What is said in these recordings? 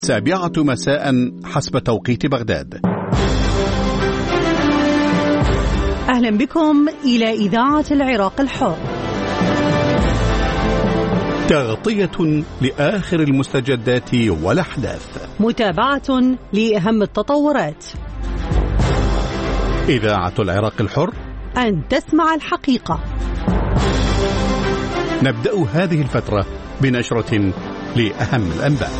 7 مساء حسب توقيت بغداد. أهلا بكم إلى إذاعة العراق الحر، تغطية لآخر المستجدات والأحداث، متابعة لأهم التطورات. إذاعة العراق الحر، أن تسمع الحقيقة. نبدأ هذه الفترة بنشرة لأهم الأنباء.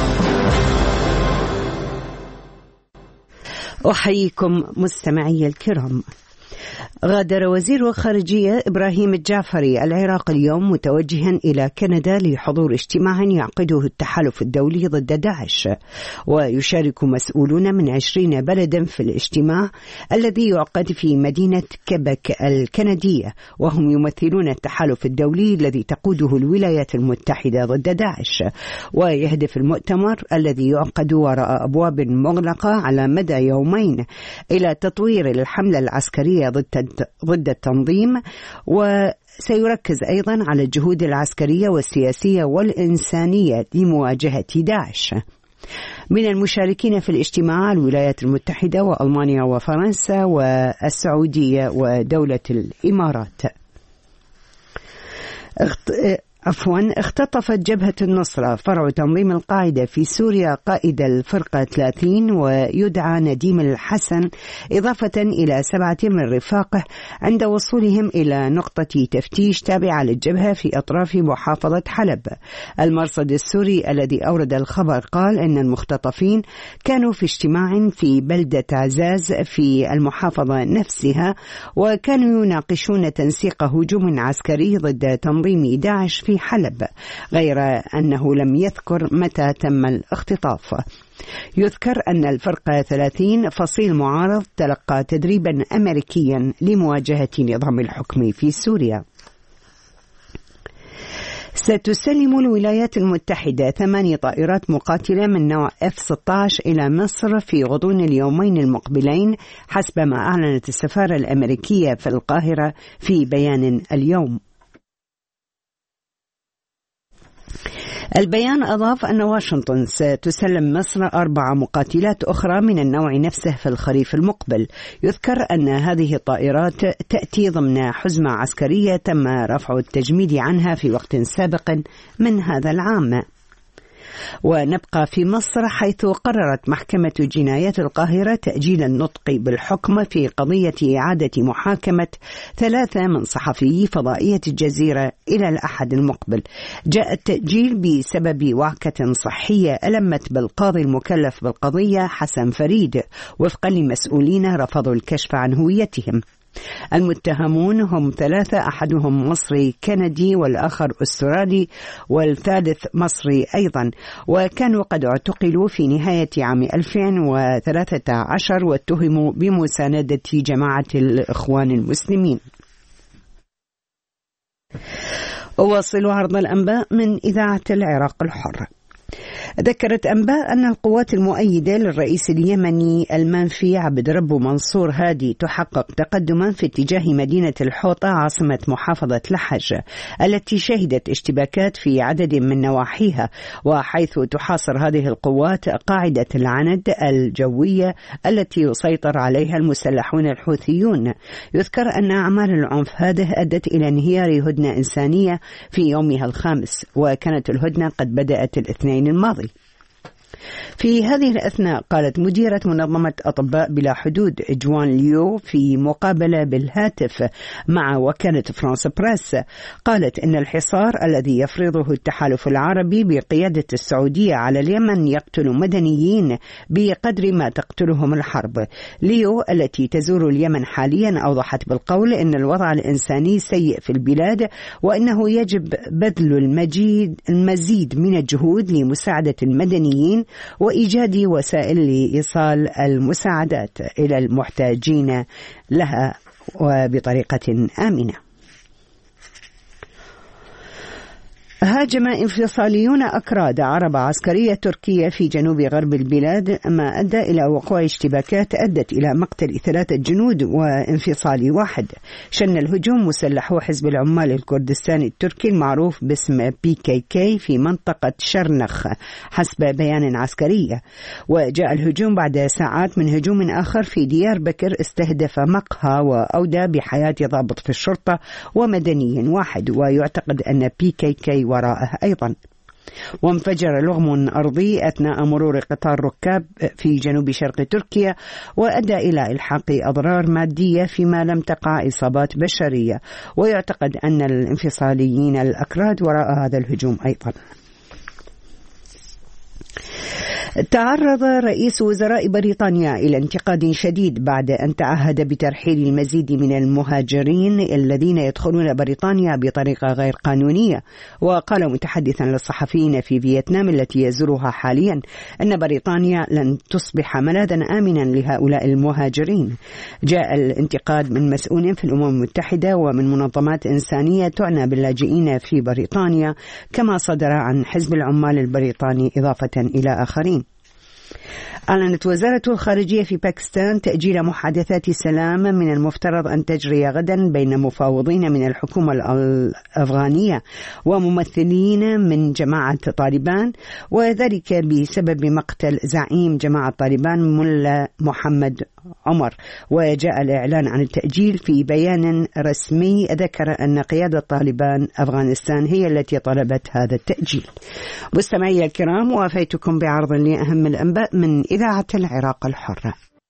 أحييكم مستمعي الكرام. غادر وزير الخارجية إبراهيم الجعفري العراق اليوم متوجها إلى كندا لحضور اجتماع يعقده التحالف الدولي ضد داعش، ويشارك مسؤولون من 20 بلدا في الاجتماع الذي يعقد في مدينة كيبك الكندية، وهم يمثلون التحالف الدولي الذي تقوده الولايات المتحدة ضد داعش. ويهدف المؤتمر الذي يعقد وراء أبواب مغلقة على مدى يومين إلى تطوير الحملة العسكرية ضد التنظيم، وسيركز أيضا على الجهود العسكرية والسياسية والإنسانية لمواجهة داعش. من المشاركين في الاجتماع الولايات المتحدة وألمانيا وفرنسا والسعودية ودولة الإمارات. اختطفت جبهة النصرة فرع تنظيم القاعدة في سوريا قائد الفرقة 30 ويدعى نديم الحسن، إضافة إلى 7 من رفاقه عند وصولهم إلى نقطة تفتيش تابعة للجبهة في أطراف محافظة حلب. المرصد السوري الذي أورد الخبر قال أن المختطفين كانوا في اجتماع في بلدة عزاز في المحافظة نفسها، وكانوا يناقشون تنسيق هجوم عسكري ضد تنظيم داعش في حلب، غير أنه لم يذكر متى تم الاختطاف. يذكر أن الفرقة 30 فصيل معارض تلقى تدريبا أمريكيا لمواجهة نظام الحكم في سوريا. ستسلم الولايات المتحدة 8 طائرات مقاتلة من نوع F-16 إلى مصر في غضون اليومين المقبلين، حسب ما أعلنت السفارة الأمريكية في القاهرة في بيان اليوم. البيان أضاف أن واشنطن ستسلم مصر 4 مقاتلات أخرى من النوع نفسه في الخريف المقبل. يذكر أن هذه الطائرات تأتي ضمن حزمة عسكرية تم رفع التجميد عنها في وقت سابق من هذا العام. ونبقى في مصر، حيث قررت محكمة جنايات القاهرة تأجيل النطق بالحكم في قضية إعادة محاكمة 3 من صحفيي فضائية الجزيرة إلى الأحد المقبل. جاء التأجيل بسبب وعكة صحية ألمت بالقاضي المكلف بالقضية حسن فريد، وفقا لمسؤولين رفضوا الكشف عن هويتهم. المتهمون هم 3، أحدهم مصري كندي والآخر أسترالي والثالث مصري أيضا، وكانوا قد اعتقلوا في نهاية عام 2013 واتهموا بمساندة جماعة الإخوان المسلمين. أواصل عرض الأنباء من إذاعة العراق الحر. ذكرت أنباء أن القوات المؤيدة للرئيس اليمني المنفي عبد ربه منصور هادي تحقق تقدما في اتجاه مدينة الحوطة عاصمة محافظة لحج، التي شهدت اشتباكات في عدد من نواحيها، وحيث تحاصر هذه القوات قاعدة العند الجوية التي يسيطر عليها المسلحون الحوثيون. يذكر أن أعمال العنف هذه أدت إلى انهيار هدنة إنسانية في يومها الخامس، وكانت الهدنة قد بدأت الاثنين الماضي. في هذه الأثناء قالت مديرة منظمة أطباء بلا حدود جوان ليو في مقابلة بالهاتف مع وكالة فرانس بريس، قالت إن الحصار الذي يفرضه التحالف العربي بقيادة السعودية على اليمن يقتل مدنيين بقدر ما تقتلهم الحرب. ليو التي تزور اليمن حاليا أوضحت بالقول إن الوضع الإنساني سيء في البلاد، وإنه يجب بذل المزيد من الجهود لمساعدة المدنيين وإيجاد وسائل لإيصال المساعدات إلى المحتاجين لها وبطريقة آمنة. هاجم انفصاليون أكراد عربة عسكرية تركية في جنوب غرب البلاد، ما أدى إلى وقوع اشتباكات أدت إلى مقتل 3 جنود وانفصالي واحد. شن الهجوم مسلحو حزب العمال الكردستاني التركي المعروف باسم PKK في منطقة شرنخ حسب بيان عسكري. وجاء الهجوم بعد ساعات من هجوم آخر في ديار بكر استهدف مقهى وأودى بحياة ضابط في الشرطة ومدني واحد، ويعتقد أن PKK وراءه أيضا. وانفجر لغم أرضي أثناء مرور قطار ركاب في جنوب شرق تركيا، وأدى إلى إلحاق أضرار مادية فيما لم تقع إصابات بشرية، ويعتقد أن الانفصاليين الأكراد وراء هذا الهجوم أيضا. تعرض رئيس وزراء بريطانيا إلى انتقاد شديد بعد أن تعهد بترحيل المزيد من المهاجرين الذين يدخلون بريطانيا بطريقة غير قانونية. وقال متحدثا للصحفيين في فيتنام التي يزورها حاليا أن بريطانيا لن تصبح ملاذا آمنا لهؤلاء المهاجرين. جاء الانتقاد من مسؤول في الأمم المتحدة ومن منظمات إنسانية تعنى باللاجئين في بريطانيا، كما صدر عن حزب العمال البريطاني إضافة إلى آخرين. أعلنت وزارة الخارجية في باكستان تأجيل محادثات سلام من المفترض أن تجري غدا بين مفاوضين من الحكومة الأفغانية وممثلين من جماعة طالبان، وذلك بسبب مقتل زعيم جماعة طالبان ملا محمد عمر. وجاء الإعلان عن التأجيل في بيان رسمي ذكر أن قيادة طالبان أفغانستان هي التي طلبت هذا التأجيل. مستمعي الكرام، وافيتكم بعرض لأهم الأنباء من إذاعة العراق الحرة.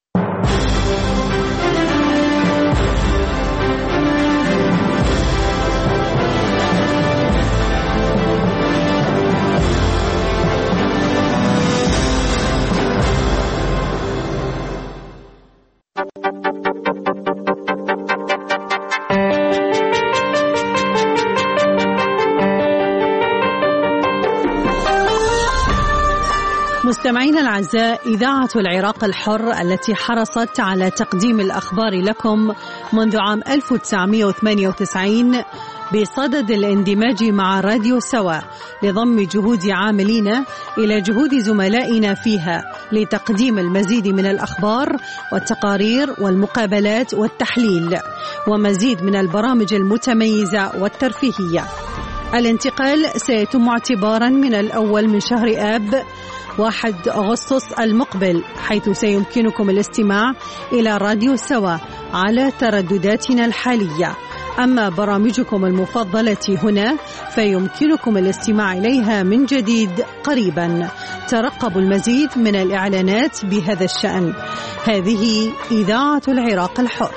مستمعينا الأعزاء، إذاعة العراق الحر التي حرصت على تقديم الأخبار لكم منذ عام 1998 بصدد الاندماج مع راديو سوا لضم جهود عاملين إلى جهود زملائنا فيها لتقديم المزيد من الأخبار والتقارير والمقابلات والتحليل ومزيد من البرامج المتميزة والترفيهية. الانتقال سيتم اعتبارا من الأول من شهر آب 1 أغسطس المقبل، حيث سيمكنكم الاستماع إلى راديو سوا على تردداتنا الحالية. أما برامجكم المفضلة هنا فيمكنكم الاستماع إليها من جديد قريبا. ترقبوا المزيد من الإعلانات بهذا الشأن. هذه إذاعة العراق الحر.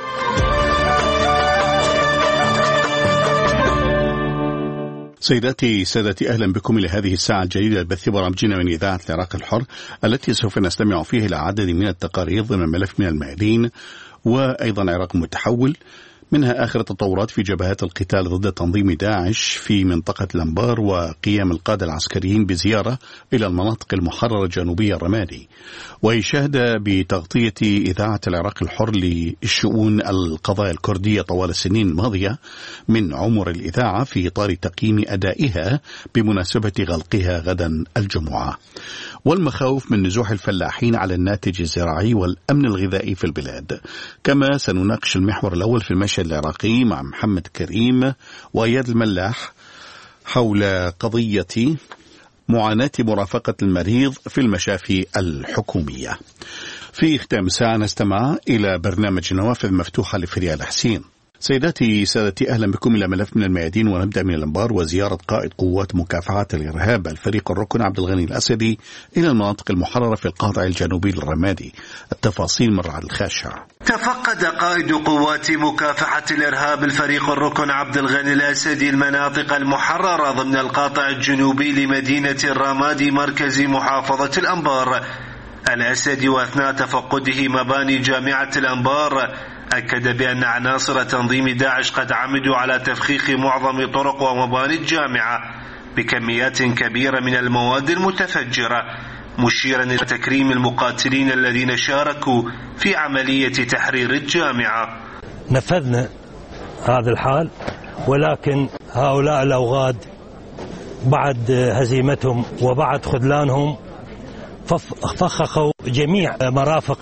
سيداتي سادتي، أهلا بكم إلى هذه الساعة الجديدة البث برامجنا من إذاعة العراق الحر، التي سوف نستمع فيها إلى عدد من التقارير ضمن ملف من الميادين وأيضا عراق متحول، منها آخر التطورات في جبهات القتال ضد تنظيم داعش في منطقة الأنبار، وقيام القادة العسكريين بزيارة إلى المناطق المحررة جنوبية الرمادي، ويشاهد بتغطية إذاعة العراق الحر للشؤون القضايا الكردية طوال السنين الماضية من عمر الإذاعة في إطار تقييم أدائها بمناسبة غلقها غدا الجمعة، والمخاوف من نزوح الفلاحين على الناتج الزراعي والأمن الغذائي في البلاد. كما سنناقش المحور الأول في المشهد العراقي مع محمد كريم وإياد الملاح حول قضية معاناة مرافقة المريض في المشافي الحكومية. في ختام ساعة نستمع إلى برنامج نوافذ مفتوحة لفريال حسين. سيداتي سادتي، أهلا بكم إلى ملف من الميادين، ونبدأ من الأنبار وزيارة قائد قوات مكافحة الإرهاب الفريق الركن عبد الغني الأسدي إلى المناطق المحررة في القاطع الجنوبي للرمادي. التفاصيل من رعد الخاشع. تفقد قائد قوات مكافحة الإرهاب الفريق الركن عبد الغني الأسدي المناطق المحررة ضمن القاطع الجنوبي لمدينة الرمادي مركز محافظة الأنبار. الأسدي وأثناء تفقده مباني جامعة الأنبار أكد بأن عناصر تنظيم داعش قد عمدوا على تفخيخ معظم طرق ومباني الجامعة بكميات كبيرة من المواد المتفجرة، مشيرا إلى تكريم المقاتلين الذين شاركوا في عملية تحرير الجامعة. نفذنا هذا الحال، ولكن هؤلاء الأوغاد بعد هزيمتهم وبعد خذلانهم فخخوا جميع مرافق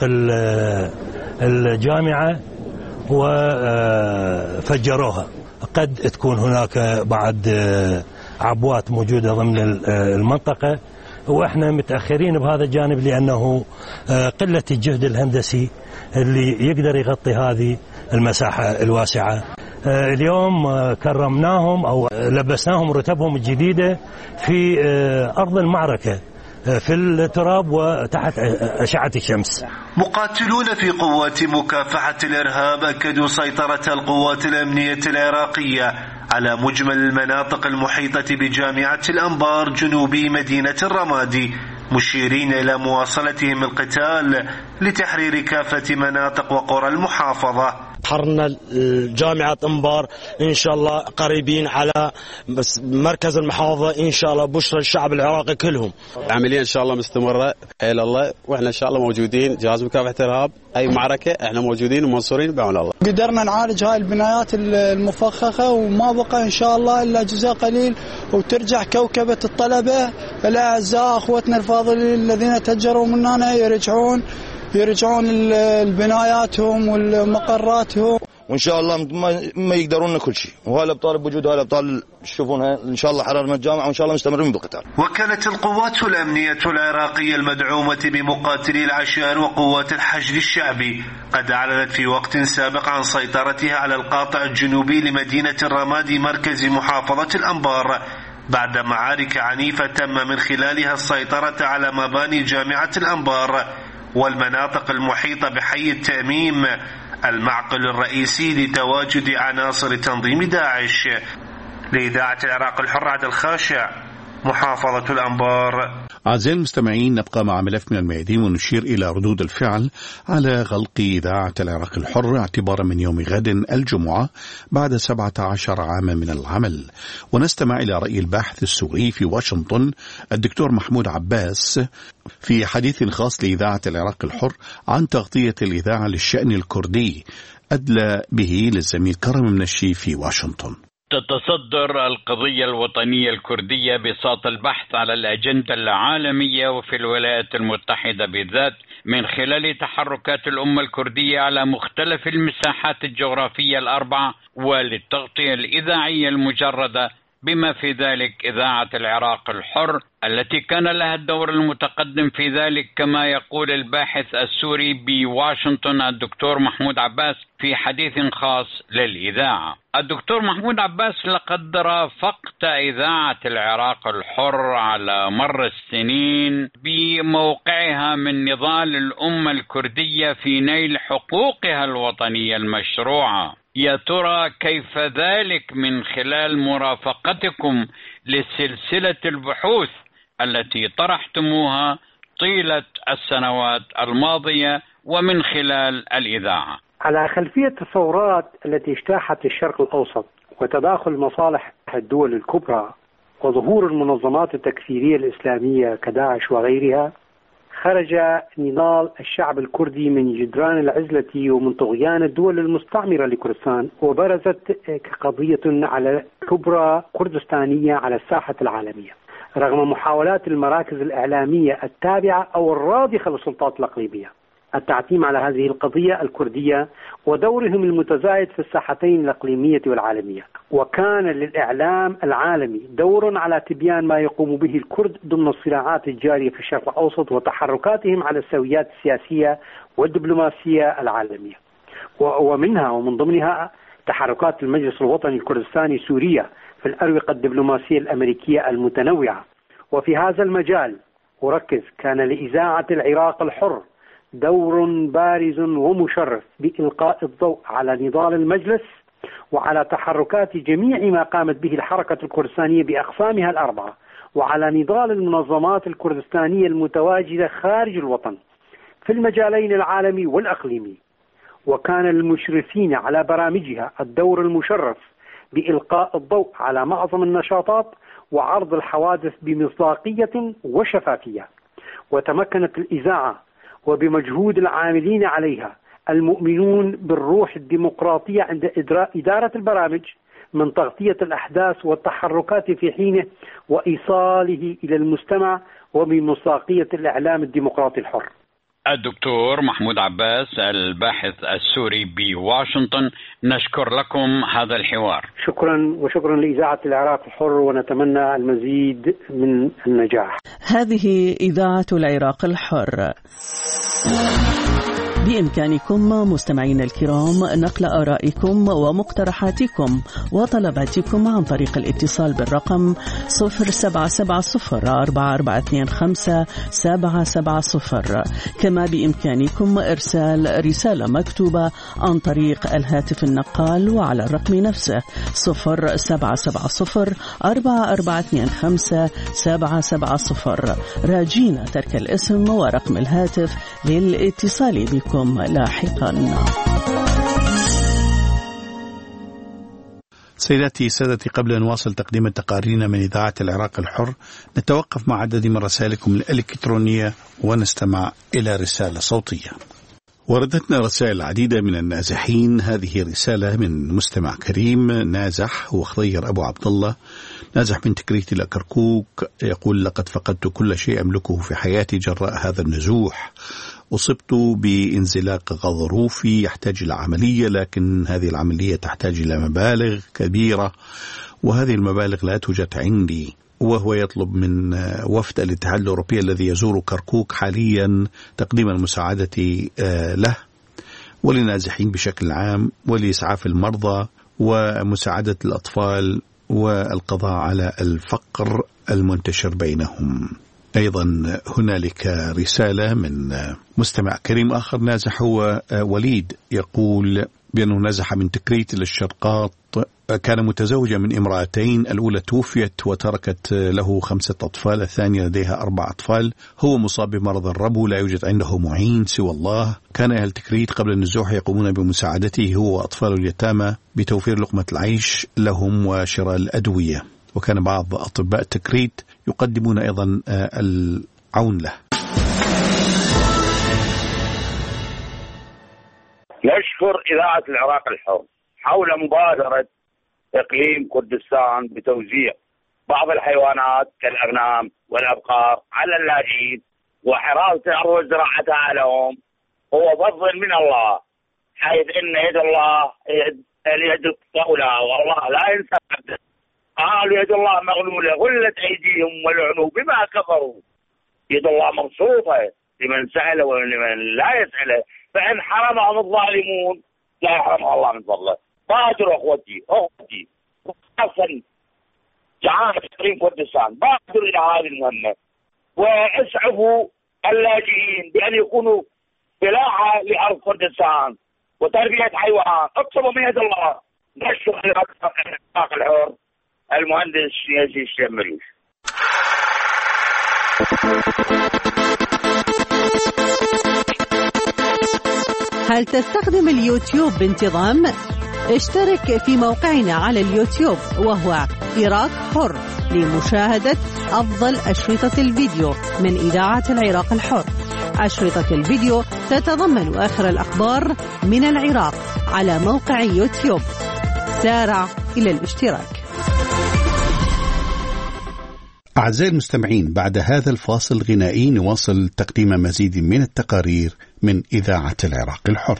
الجامعة وفجروها. قد تكون هناك بعد عبوات موجودة ضمن المنطقة، وإحنا متأخرين بهذا الجانب لأنه قلة الجهد الهندسي اللي يقدر يغطي هذه المساحة الواسعة. اليوم كرمناهم أو لبسناهم رتبهم الجديدة في أرض المعركة في التراب وتحت أشعة الشمس. مقاتلون في قوات مكافحة الإرهاب أكدوا سيطرة القوات الأمنية العراقية على مجمل المناطق المحيطة بجامعة الأنبار جنوبي مدينة الرمادي، مشيرين إلى مواصلتهم القتال لتحرير كافة مناطق وقرى المحافظة. حرنا جامعة أنبار إن شاء الله قريبين على مركز المحافظة إن شاء الله، بشرى الشعب العراقي كلهم. عملية إن شاء الله مستمرة حيل الله، وإحنا إن شاء الله موجودين. جهاز مكافحة الإرهاب أي معركة إحنا موجودين ومنصورين بعون الله. قدرنا نعالج هاي البنايات المفخخة وما بقى إن شاء الله إلا جزء قليل، وترجع كوكبة الطلبة الأعزاء أخوتنا الفاضلين الذين تهجروا مننا يرجعون البناياتهم والمقراتهم، وإن شاء الله ما يقدرون كل شيء. وهالأبطال بوجود هالأبطال تشوفونها إن شاء الله حررنا الجامعة وإن شاء الله مستمرين بالقتال. وكانت القوات الأمنية العراقية المدعومة بمقاتلي العشائر وقوات الحشد الشعبي قد أعلنت في وقت سابق عن سيطرتها على القاطع الجنوبي لمدينة الرمادي مركز محافظة الأنبار بعد معارك عنيفة تم من خلالها السيطرة على مباني جامعة الأنبار والمناطق المحيطة بحي التأميم المعقل الرئيسي لتواجد عناصر تنظيم داعش. لإذاعة العراق الحر عبد الخاشع، محافظة الأنبار. أعزائي المستمعين، نبقى مع ملف من الميادين ونشير إلى ردود الفعل على غلق إذاعة العراق الحر اعتبارا من يوم غد الجمعة بعد 17 عاما من العمل، ونستمع إلى رأي الباحث السوري في واشنطن الدكتور محمود عباس في حديث خاص لإذاعة العراق الحر عن تغطية الإذاعة للشأن الكردي أدلى به للزميل كرم منشي في واشنطن. تتصدر القضية الوطنية الكردية بساط البحث على الأجندة العالمية وفي الولايات المتحدة بالذات من خلال تحركات الأمة الكردية على مختلف المساحات الجغرافية الأربعة وللتغطية الإذاعية المجردة بما في ذلك إذاعة العراق الحر التي كان لها الدور المتقدم في ذلك كما يقول الباحث السوري بواشنطن الدكتور محمود عباس في حديث خاص للإذاعة. الدكتور محمود عباس لقد رافقت إذاعة العراق الحر على مر السنين بموقعها من نضال الأمة الكردية في نيل حقوقها الوطنية المشروعة. يا ترى كيف ذلك من خلال مرافقتكم لسلسلة البحوث التي طرحتموها طيلة السنوات الماضية ومن خلال الإذاعة؟ على خلفية الثورات التي اجتاحت الشرق الأوسط وتداخل مصالح الدول الكبرى وظهور المنظمات التكفيرية الإسلامية كداعش وغيرها، خرج نضال الشعب الكردي من جدران العزلة ومن طغيان الدول المستعمرة لكردستان، وبرزت كقضية على كبرى كردستانية على الساحة العالمية رغم محاولات المراكز الإعلامية التابعة أو الراضخة للسلطات الإقليمية التعتيم على هذه القضية الكردية ودورهم المتزايد في الساحتين الإقليمية والعالمية. وكان للإعلام العالمي دور على تبيان ما يقوم به الكرد ضمن الصراعات الجارية في الشرق الأوسط وتحركاتهم على السويات السياسية والدبلوماسية العالمية، ومنها ومن ضمنها تحركات المجلس الوطني الكردستاني سوريا في الأروقة الدبلوماسية الأمريكية المتنوعة. وفي هذا المجال أركز كان لإذاعة العراق الحر دور بارز ومشرف بإلقاء الضوء على نضال المجلس وعلى تحركات جميع ما قامت به الحركة الكردستانية بأقسامها الأربعة، وعلى نضال المنظمات الكردستانية المتواجدة خارج الوطن في المجالين العالمي والأقليمي. وكان للمشرفين على برامجها الدور المشرف بإلقاء الضوء على معظم النشاطات وعرض الحوادث بمصداقية وشفافية. وتمكنت الإذاعة وبمجهود العاملين عليها المؤمنون بالروح الديمقراطية عند إدارة البرامج من تغطية الأحداث والتحركات في حينه وإيصاله إلى المستمع وبمصداقية الإعلام الديمقراطي الحر. الدكتور محمود عباس الباحث السوري بواشنطن، نشكر لكم هذا الحوار. شكرا، وشكرا لإذاعة العراق الحر، ونتمنى المزيد من النجاح. هذه إذاعة العراق الحر. بإمكانكم مستمعين الكرام نقل آرائكم ومقترحاتكم وطلباتكم عن طريق الاتصال بالرقم 0770-4425-770. كما بإمكانكم إرسال رسالة مكتوبة عن طريق الهاتف النقال وعلى الرقم نفسه 0770-4425-770. راجين ترك الاسم ورقم الهاتف للاتصال بكم لاحقا. سيداتي سادتي، قبل أن نواصل تقديم تقاريرنا من إذاعة العراق الحر، نتوقف مع عدد من رسائلكم الإلكترونية ونستمع إلى رسالة صوتية. وردتنا رسائل عديدة من النازحين. هذه رسالة من مستمع كريم نازح وخضير أبو عبد الله، نازح من تكريت إلى كركوك، يقول: لقد فقدت كل شيء أملكه في حياتي جراء هذا النزوح. أصبت بانزلاق غضروفي يحتاج إلى عملية، لكن هذه العملية تحتاج إلى مبالغ كبيرة، وهذه المبالغ لا توجد عندي. وهو يطلب من وفد الاتحاد الأوروبي الذي يزور كركوك حاليا تقديم المساعدة له وللنازحين بشكل عام، ولإسعاف المرضى ومساعدة الأطفال والقضاء على الفقر المنتشر بينهم. أيضا هنالك رسالة من مستمع كريم آخر نازح، هو وليد، يقول بأنه نزح من تكريت إلى الشرقاط. كان متزوجا من امرأتين، الأولى توفيت وتركت له 5 أطفال، الثانية لديها 4 أطفال. هو مصاب بمرض الربو، لا يوجد عنده معين سوى الله. كان أهل تكريت قبل النزوح يقومون بمساعدته هو وأطفال اليتامى بتوفير لقمة العيش لهم وشراء الأدوية، وكان بعض أطباء تكريت يقدمون أيضا العون له. نشكر إذاعة العراق الحر حول مبادرة إقليم كردستان بتوزيع بعض الحيوانات كالأغنام والأبقار على اللاجئين وحراسة وزراعتها لهم. هو فضل من الله، حيث إن يد الله اليد الطاولة، والله لا ينسى عبده. قالوا يد الله مغلولة غلت أيديهم ولعنوا بما كفروا. يد الله مبسوطة لمن سأله ولمن لا يسأله، فإن حرمهم الظالمون لا يحرمها الله من فضله. بادروا أخوتي خاصة جعانة إقليم كردستان، بادروا إلى هذه المهمة واسعفوا اللاجئين بأن يكونوا فلاحة لأرض كردستان وتربية حيوان. اقسموا بيد الله. نشكر العراق الحر المهندس يزيد الشمريش. هل تستخدم اليوتيوب بانتظام؟ اشترك في موقعنا على اليوتيوب وهو عراق حر لمشاهدة أفضل أشرطة الفيديو من إذاعة العراق الحر. أشرطة الفيديو تتضمن آخر الأخبار من العراق على موقع يوتيوب. سارع إلى الاشتراك. أعزائي المستمعين، بعد هذا الفاصل الغنائي نواصل تقديم مزيد من التقارير من إذاعة العراق الحر.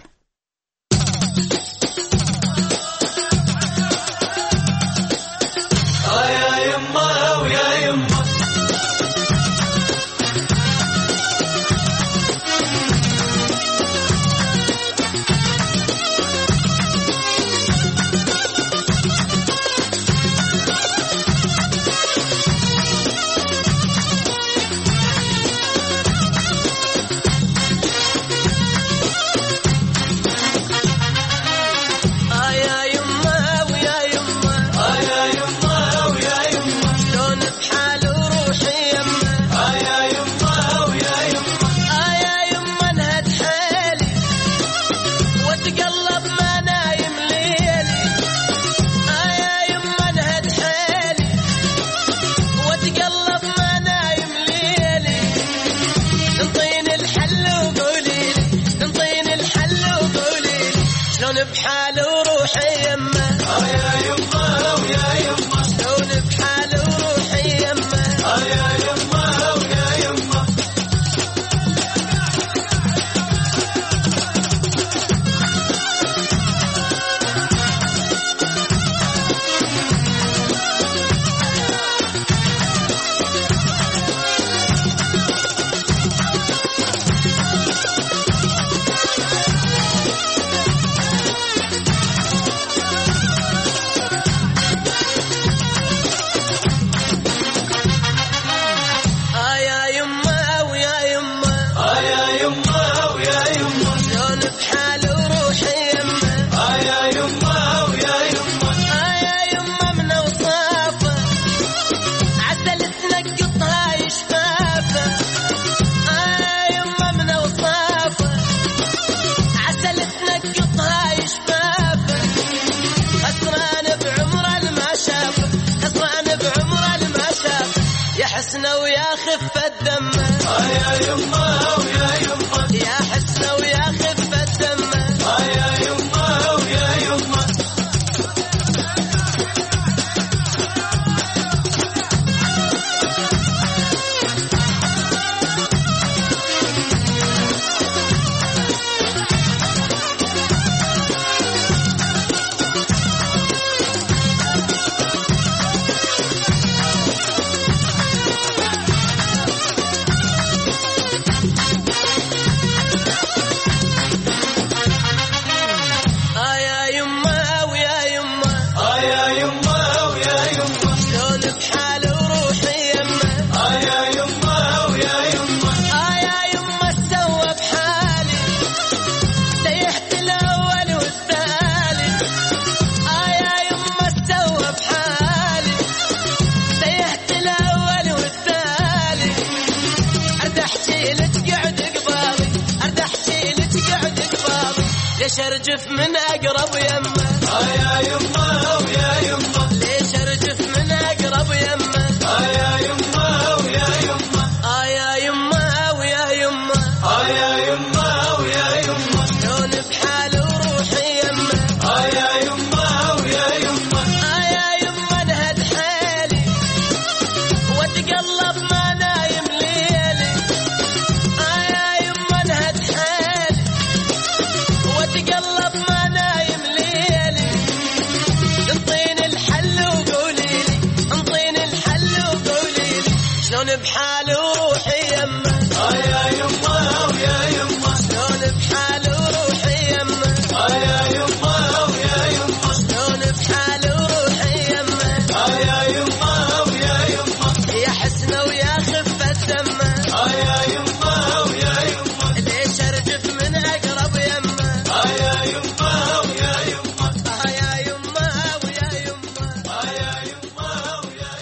الدمه يا يمه ويا يمه يا حسنه ويا خفه الدمه يا يمه ويا يمه ارجف من اقرب يمه يا يمه ويا يمه ليش ارجف من اقرب يمه يا يمه ويا يمه يا يمه ويا يمه يا يمه ويا يمه شلون بحال وروحي يمه يا يمه ويا يمه يا يمه انهد حالي واتقلب ما نايم ليلي يا يمه انهد حالي واتقلب ما نايم ليلي انطيني الحل وقولي لي انطيني الحل وقولي لي شلون بحال وروحي يمه يا يمه ويا يمه شلون بحال وروحي يمه يا يمه ويا يمه شلون بحال وروحي يمه يا يمه ويا يمه يا حسنه ويا خفه دمه يا يمه ويا يمه ليش ارجف من اقرب يمه يا يمه ويا يمه يا يمه ويا يمه يا يمه ويا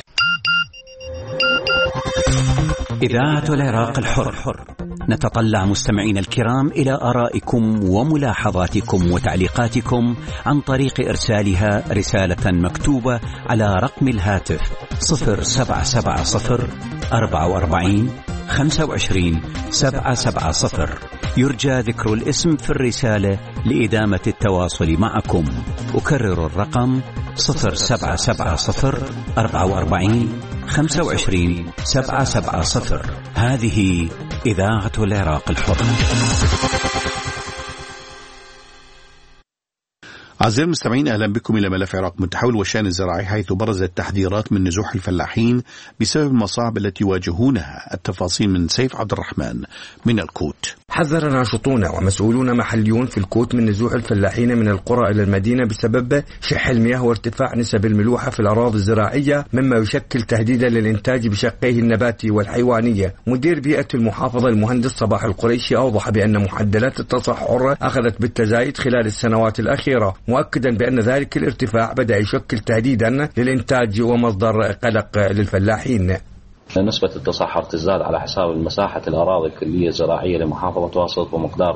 إذاعة العراق الحر. نتطلع مستمعينا الكرام إلى آرائكم وملاحظاتكم وتعليقاتكم عن طريق إرسالها رسالة مكتوبة على رقم الهاتف 0770 44 25 770. يرجى ذكر الاسم في الرسالة لإدامة التواصل معكم. أكرر الرقم 0770 44 25 770. هذه إذاعة العراق الحر. أعزائي المستمعين، أهلا بكم إلى ملف عراق متحول والشأن الزراعي، حيث برزت تحذيرات من نزوح الفلاحين بسبب المصاعب التي يواجهونها. التفاصيل من سيف عبد الرحمن من الكوت. حذر ناشطون ومسؤولون محليون في الكوت من نزوح الفلاحين من القرى إلى المدينة بسبب شح المياه وارتفاع نسب الملوحة في الأراضي الزراعية، مما يشكل تهديدا للإنتاج بشقيه النباتي والحيوانية. مدير بيئة المحافظة المهندس صباح القريشي أوضح بأن معدلات التصحر أخذت بالتزايد خلال السنوات الأخيرة، مؤكدا بأن ذلك الارتفاع بدأ يشكل تهديدا للإنتاج ومصدر قلق للفلاحين. نسبة التصحر تزداد على حساب مساحة الأراضي الكلية الزراعية لمحافظة واسط بمقدار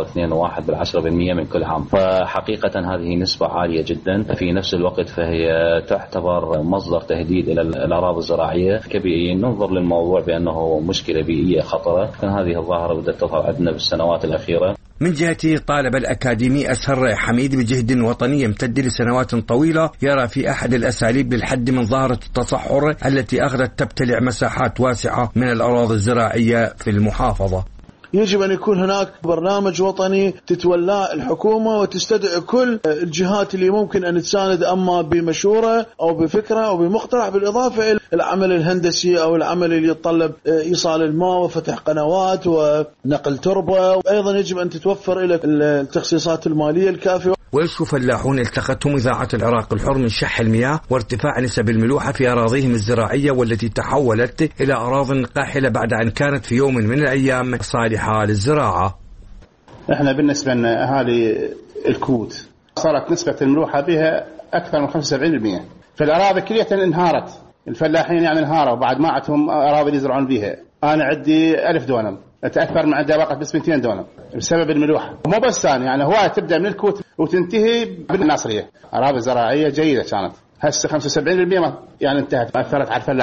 2.1% من كل عام، فحقيقة هذه نسبة عالية جدا. في نفس الوقت فهي تعتبر مصدر تهديد إلى الأراضي الزراعية. كبيرين ننظر للموضوع بأنه مشكلة بيئية خطرة. هذه الظاهرة بدأت تظهر عندنا بالسنوات الأخيرة. من جهته طالب الأكاديمي أسهر حميد بجهد وطني يمتد لسنوات طويلة يرى في أحد الأساليب للحد من ظاهرة التصحر التي أخذت تبتلع مساحات واسعة من الأراضي الزراعية في المحافظة. يجب أن يكون هناك برنامج وطني تتولاه الحكومة وتستدعي كل الجهات اللي ممكن أن تساند، أما بمشورة أو بفكرة أو بمقترح، بالإضافة إلى العمل الهندسي أو العمل اللي يتطلب إيصال الماء وفتح قنوات ونقل تربة. وأيضا يجب أن تتوفر إلى التخصيصات المالية الكافية. ويشكو فلاحون التقتهم إذاعة العراق الحر من شح المياه وارتفاع نسب الملوحة في أراضيهم الزراعية، والتي تحولت إلى أراضٍ قاحلة بعد أن كانت في يوم من الأيام صالحة للزراعة. احنا بالنسبة لأهالي الكوت صارت نسبة الملوحة بها أكثر من 75%. فالأراضي كلية انهارت، الفلاحين يعني انهاروا بعد ما عندهم أراضي يزرعون بها. أنا عندي 1000 دونم، أتأثر من عندها بقت بس 200 دونم بسبب الملوحة. ومو بس يعني هو تبدأ من الكوت وتنتهي بالناصرية. أراضي زراعية جيدة كانت، هسه 75% يعني انتهت، أثرت على الفلاح.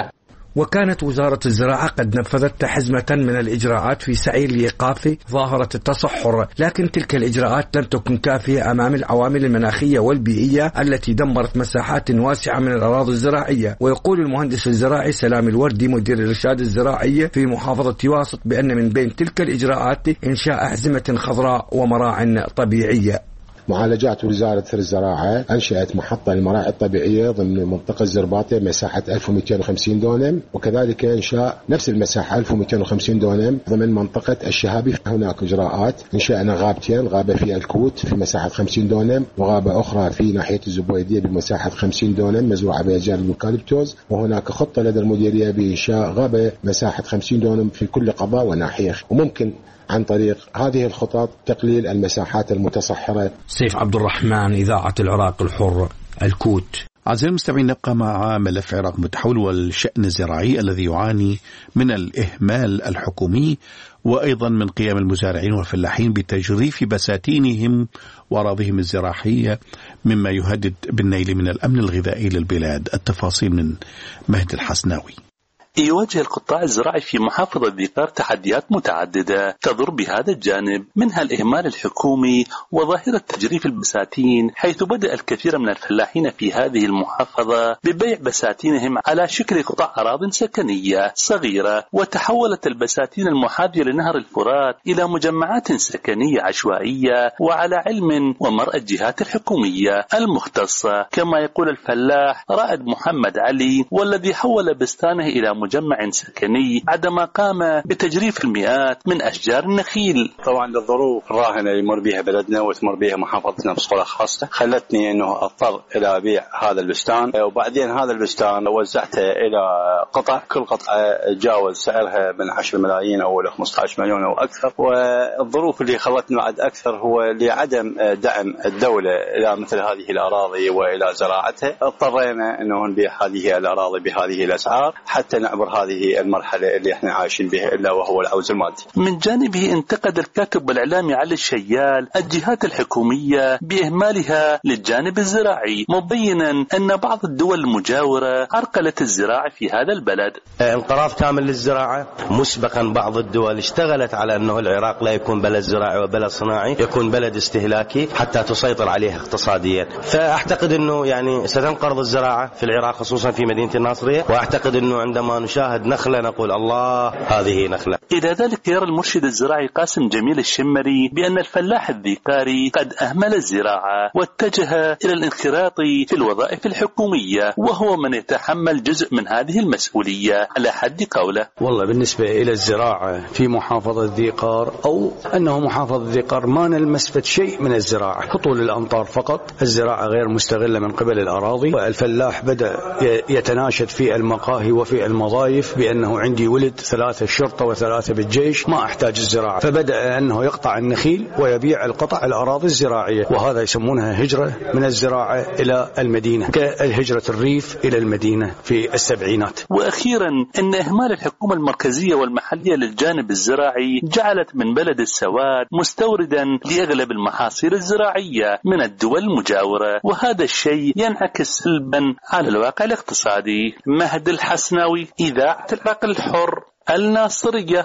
وكانت وزارة الزراعة قد نفذت حزمة من الإجراءات في سعي لإيقاف ظاهرة التصحر، لكن تلك الإجراءات لم تكن كافية أمام العوامل المناخية والبيئية التي دمرت مساحات واسعة من الأراضي الزراعية. ويقول المهندس الزراعي سلام الوردي مدير الإرشاد الزراعي في محافظة واسط بأن من بين تلك الإجراءات إنشاء أحزمة خضراء ومراع طبيعية. معالجات وزارة الزراعة أنشأت محطة للمراعي الطبيعية ضمن منطقة الزرباطة مساحة 1250 دونم، وكذلك إنشاء نفس المساحة 1250 دونم ضمن منطقة الشهابي. هناك إجراءات إنشأنا غابتين، غابة في الكوت في مساحة 50 دونم، وغابة أخرى في ناحية الزبويدية بمساحة 50 دونم مزروعة بأشجار اليوكاليبتوس، وهناك خطة لدى المديرية بإنشاء غابة مساحة 50 دونم في كل قضاء وناحية، وممكن عن طريق هذه الخطط تقليل المساحات المتصحرة. سيف عبد الرحمن، إذاعة العراق الحر، الكوت. أعزائي المستمعين، نبقى مع ملف عراق متحول والشأن الزراعي الذي يعاني من الإهمال الحكومي، وأيضا من قيام المزارعين والفلاحين بتجريف بساتينهم وأراضيهم الزراعية، مما يهدد بالنيل من الأمن الغذائي للبلاد. التفاصيل من مهد الحسناوي. يواجه القطاع الزراعي في محافظة ذيقار تحديات متعددة تضر بهذا الجانب، منها الإهمال الحكومي وظاهرة تجريف البساتين، حيث بدأ الكثير من الفلاحين في هذه المحافظة ببيع بساتينهم على شكل قطع أراضٍ سكنية صغيرة، وتحولت البساتين المحاذية لنهر الفرات إلى مجمعات سكنية عشوائية وعلى علم ومرأى الجهات الحكومية المختصة، كما يقول الفلاح رائد محمد علي، والذي حول بستانه إلى مجمع سكني عندما قام بتجريف المئات من أشجار النخيل. طبعا للظروف الراهنة يمر بها بلدنا وتمر بها محافظتنا بصورة خاصة خلتني أنه أضطر إلى بيع هذا البستان، وبعدين هذا البستان وزعته إلى قطع، كل قطعة جاوز سعرها من 10 ملايين أو 15 مليون أو أكثر. والظروف اللي خلتني بعد أكثر هو لعدم دعم الدولة إلى مثل هذه الأراضي وإلى زراعتها، اضطرينا أنه نبيع هذه الأراضي بهذه الأسعار حتى نعبر هذه المرحلة اللي احنا عايشين بها، إلا وهو العوز المادي. من جانبه انتقد الكاتب والإعلامي علي الشيال الجهات الحكومية بإهمالها للجانب الزراعي، مبينا أن بعض الدول المجاورة عرقلت الزراعة في هذا البلد. انقراض كامل للزراعة. مسبقا بعض الدول اشتغلت على أنه العراق لا يكون بلد زراعي وبلد صناعي، يكون بلد استهلاكي حتى تسيطر عليه اقتصاديا. فأعتقد أنه يعني ستنقرض الزراعة في العراق خصوصا في مدينة الناصرية، وأعتقد أنه عندما نشاهد نخلة نقول الله هذه نخلة. إلى ذلك يرى المرشد الزراعي قاسم جميل الشمري بأن الفلاح الذيقاري قد أهمل الزراعة واتجه إلى الانخراط في الوظائف الحكومية، وهو من يتحمل جزء من هذه المسؤولية على حد قوله. والله بالنسبة إلى الزراعة في محافظة ذيقار أو أنه محافظة ذيقار ما نلمس شيء من الزراعة، هطول الأمطار فقط. الزراعة غير مستغلة من قبل الأراضي، والفلاح بدأ يتناشد في المقاهي وفي المضايف بأنه عندي ولد 3 الشرطة و3 بالجيش، ما أحتاج الزراعة، فبدأ أنه يقطع النخيل ويبيع القطع الأراضي الزراعية، وهذا يسمونها هجرة من الزراعة إلى المدينة، كهجرة الريف إلى المدينة في السبعينات. وأخيرا أن إهمال الحكومة المركزية والمحلية للجانب الزراعي جعلت من بلد السواد مستوردا لأغلب المحاصيل الزراعية من الدول المجاورة، وهذا الشيء ينعكس سلبا على الواقع الاقتصادي. مهد الحسناوي، إذاعة العراق الحر، الناصرية.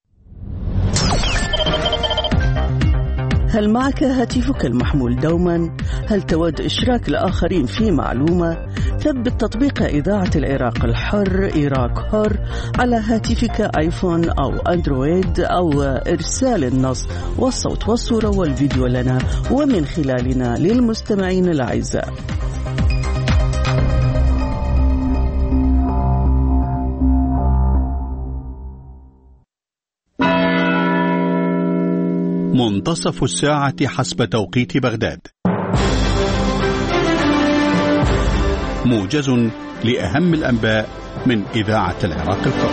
هل معك هاتفك المحمول دوما؟ هل تود إشراك الآخرين في معلومة؟ ثبت تطبيق إذاعة العراق الحر إيراك حر على هاتفك آيفون أو أندرويد، أو إرسال النص والصوت والصورة والفيديو لنا ومن خلالنا للمستمعين الأعزاء. منتصف الساعة حسب توقيت بغداد. موجز لأهم الأنباء من إذاعة العراق الحر.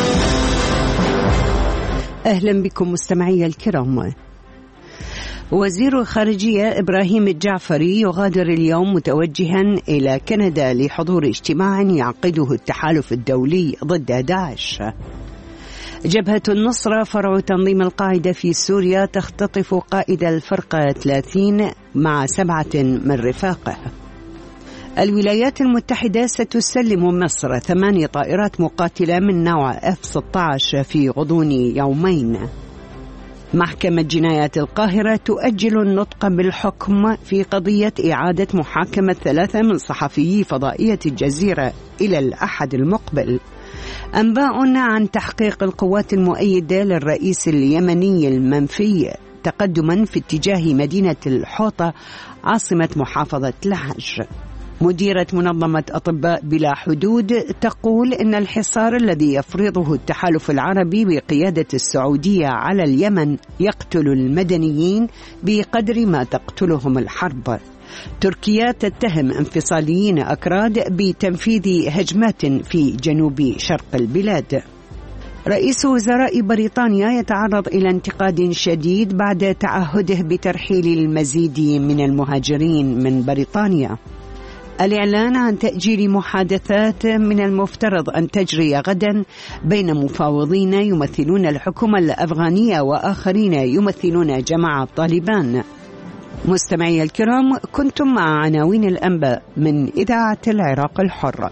أهلا بكم مستمعي الكرام. وزير الخارجية إبراهيم الجعفري يغادر اليوم متوجها إلى كندا لحضور اجتماع يعقده التحالف الدولي ضد داعش. جبهة النصرة فرع تنظيم القاعدة في سوريا تختطف قائد الفرقة 30 مع 7 من رفاقه. الولايات المتحدة ستسلم مصر 8 طائرات مقاتلة من نوع F-16 في غضون يومين. محكمة جنايات القاهرة تؤجل النطق بالحكم في قضية إعادة محاكمة 3 من صحفيي فضائية الجزيرة إلى الأحد المقبل. أنباء عن تحقيق القوات المؤيدة للرئيس اليمني المنفي تقدما في اتجاه مدينة الحوطة عاصمة محافظة لهج. مديرة منظمة أطباء بلا حدود تقول إن الحصار الذي يفرضه التحالف العربي بقيادة السعودية على اليمن يقتل المدنيين بقدر ما تقتلهم الحرب. تركيا تتهم انفصاليين أكراد بتنفيذ هجمات في جنوب شرق البلاد. رئيس وزراء بريطانيا يتعرض إلى انتقاد شديد بعد تعهده بترحيل المزيد من المهاجرين من بريطانيا. الإعلان عن تأجيل محادثات من المفترض أن تجري غدا بين مفاوضين يمثلون الحكومة الأفغانية وآخرين يمثلون جماعة طالبان. مستمعي الكرام، كنتم مع عناوين الأنباء من إذاعة العراق الحرة.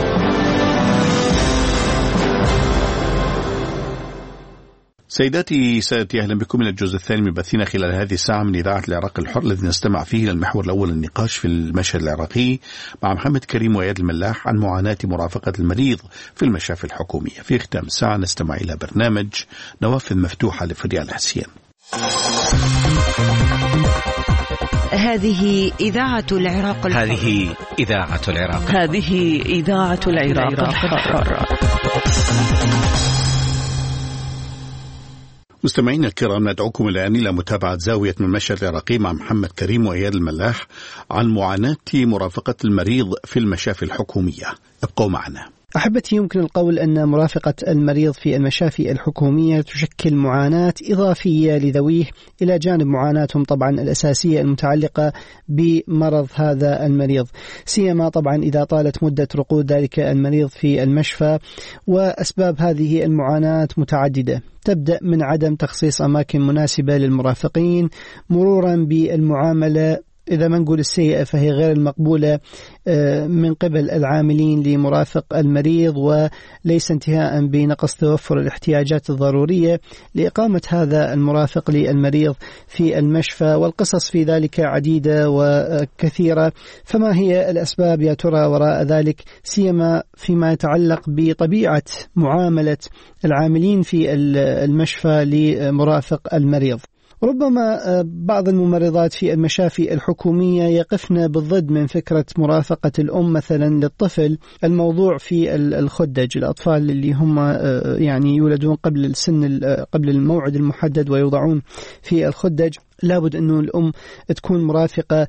سيداتي سادتي، أهلا بكم إلى الجزء الثاني من بثنا خلال هذه الساعة من إذاعة العراق الحر، الذي نستمع فيه إلى المحور الأول النقاش في المشهد العراقي مع محمد كريم وإياد الملاح عن معاناة مرافقة المريض في المشافي الحكومية. في ختام الساعة نستمع إلى برنامج نوافذ مفتوحة لفريال حسين. هذه إذاعة العراق الحر. هذه إذاعة العراق. هذه إذاعة العراق الحر. مستمعينا الكرام، ندعوكم الآن إلى متابعة زاوية من المشهد العراقي مع محمد كريم وإياد الملاح عن معاناة مرافقة المريض في المشافي الحكومية. ابقوا معنا. أحبتي، يمكن القول أن مرافقة المريض في المشافي الحكومية تشكل معاناة إضافية لذويه إلى جانب معاناتهم طبعا الأساسية المتعلقة بمرض هذا المريض، سيما طبعا إذا طالت مدة رقود ذلك المريض في المشفى. وأسباب هذه المعاناة متعددة، تبدأ من عدم تخصيص أماكن مناسبة للمرافقين، مرورا بالمعاملة إذا ما نقول السيئة فهي غير المقبولة من قبل العاملين لمرافق المريض، وليس انتهاء بنقص توفر الاحتياجات الضرورية لإقامة هذا المرافق للمريض في المشفى. والقصص في ذلك عديدة وكثيرة. فما هي الأسباب يا ترى وراء ذلك، سيما فيما يتعلق بطبيعة معاملة العاملين في المشفى لمرافق المريض؟ ربما بعض الممرضات في المشافي الحكومية يقفن بالضد من فكرة مرافقة الأم مثلا للطفل الموضوع في الخدج، الأطفال اللي هم يعني يولدون قبل الموعد المحدد ويوضعون في الخدج. لابد أنه الأم تكون مرافقة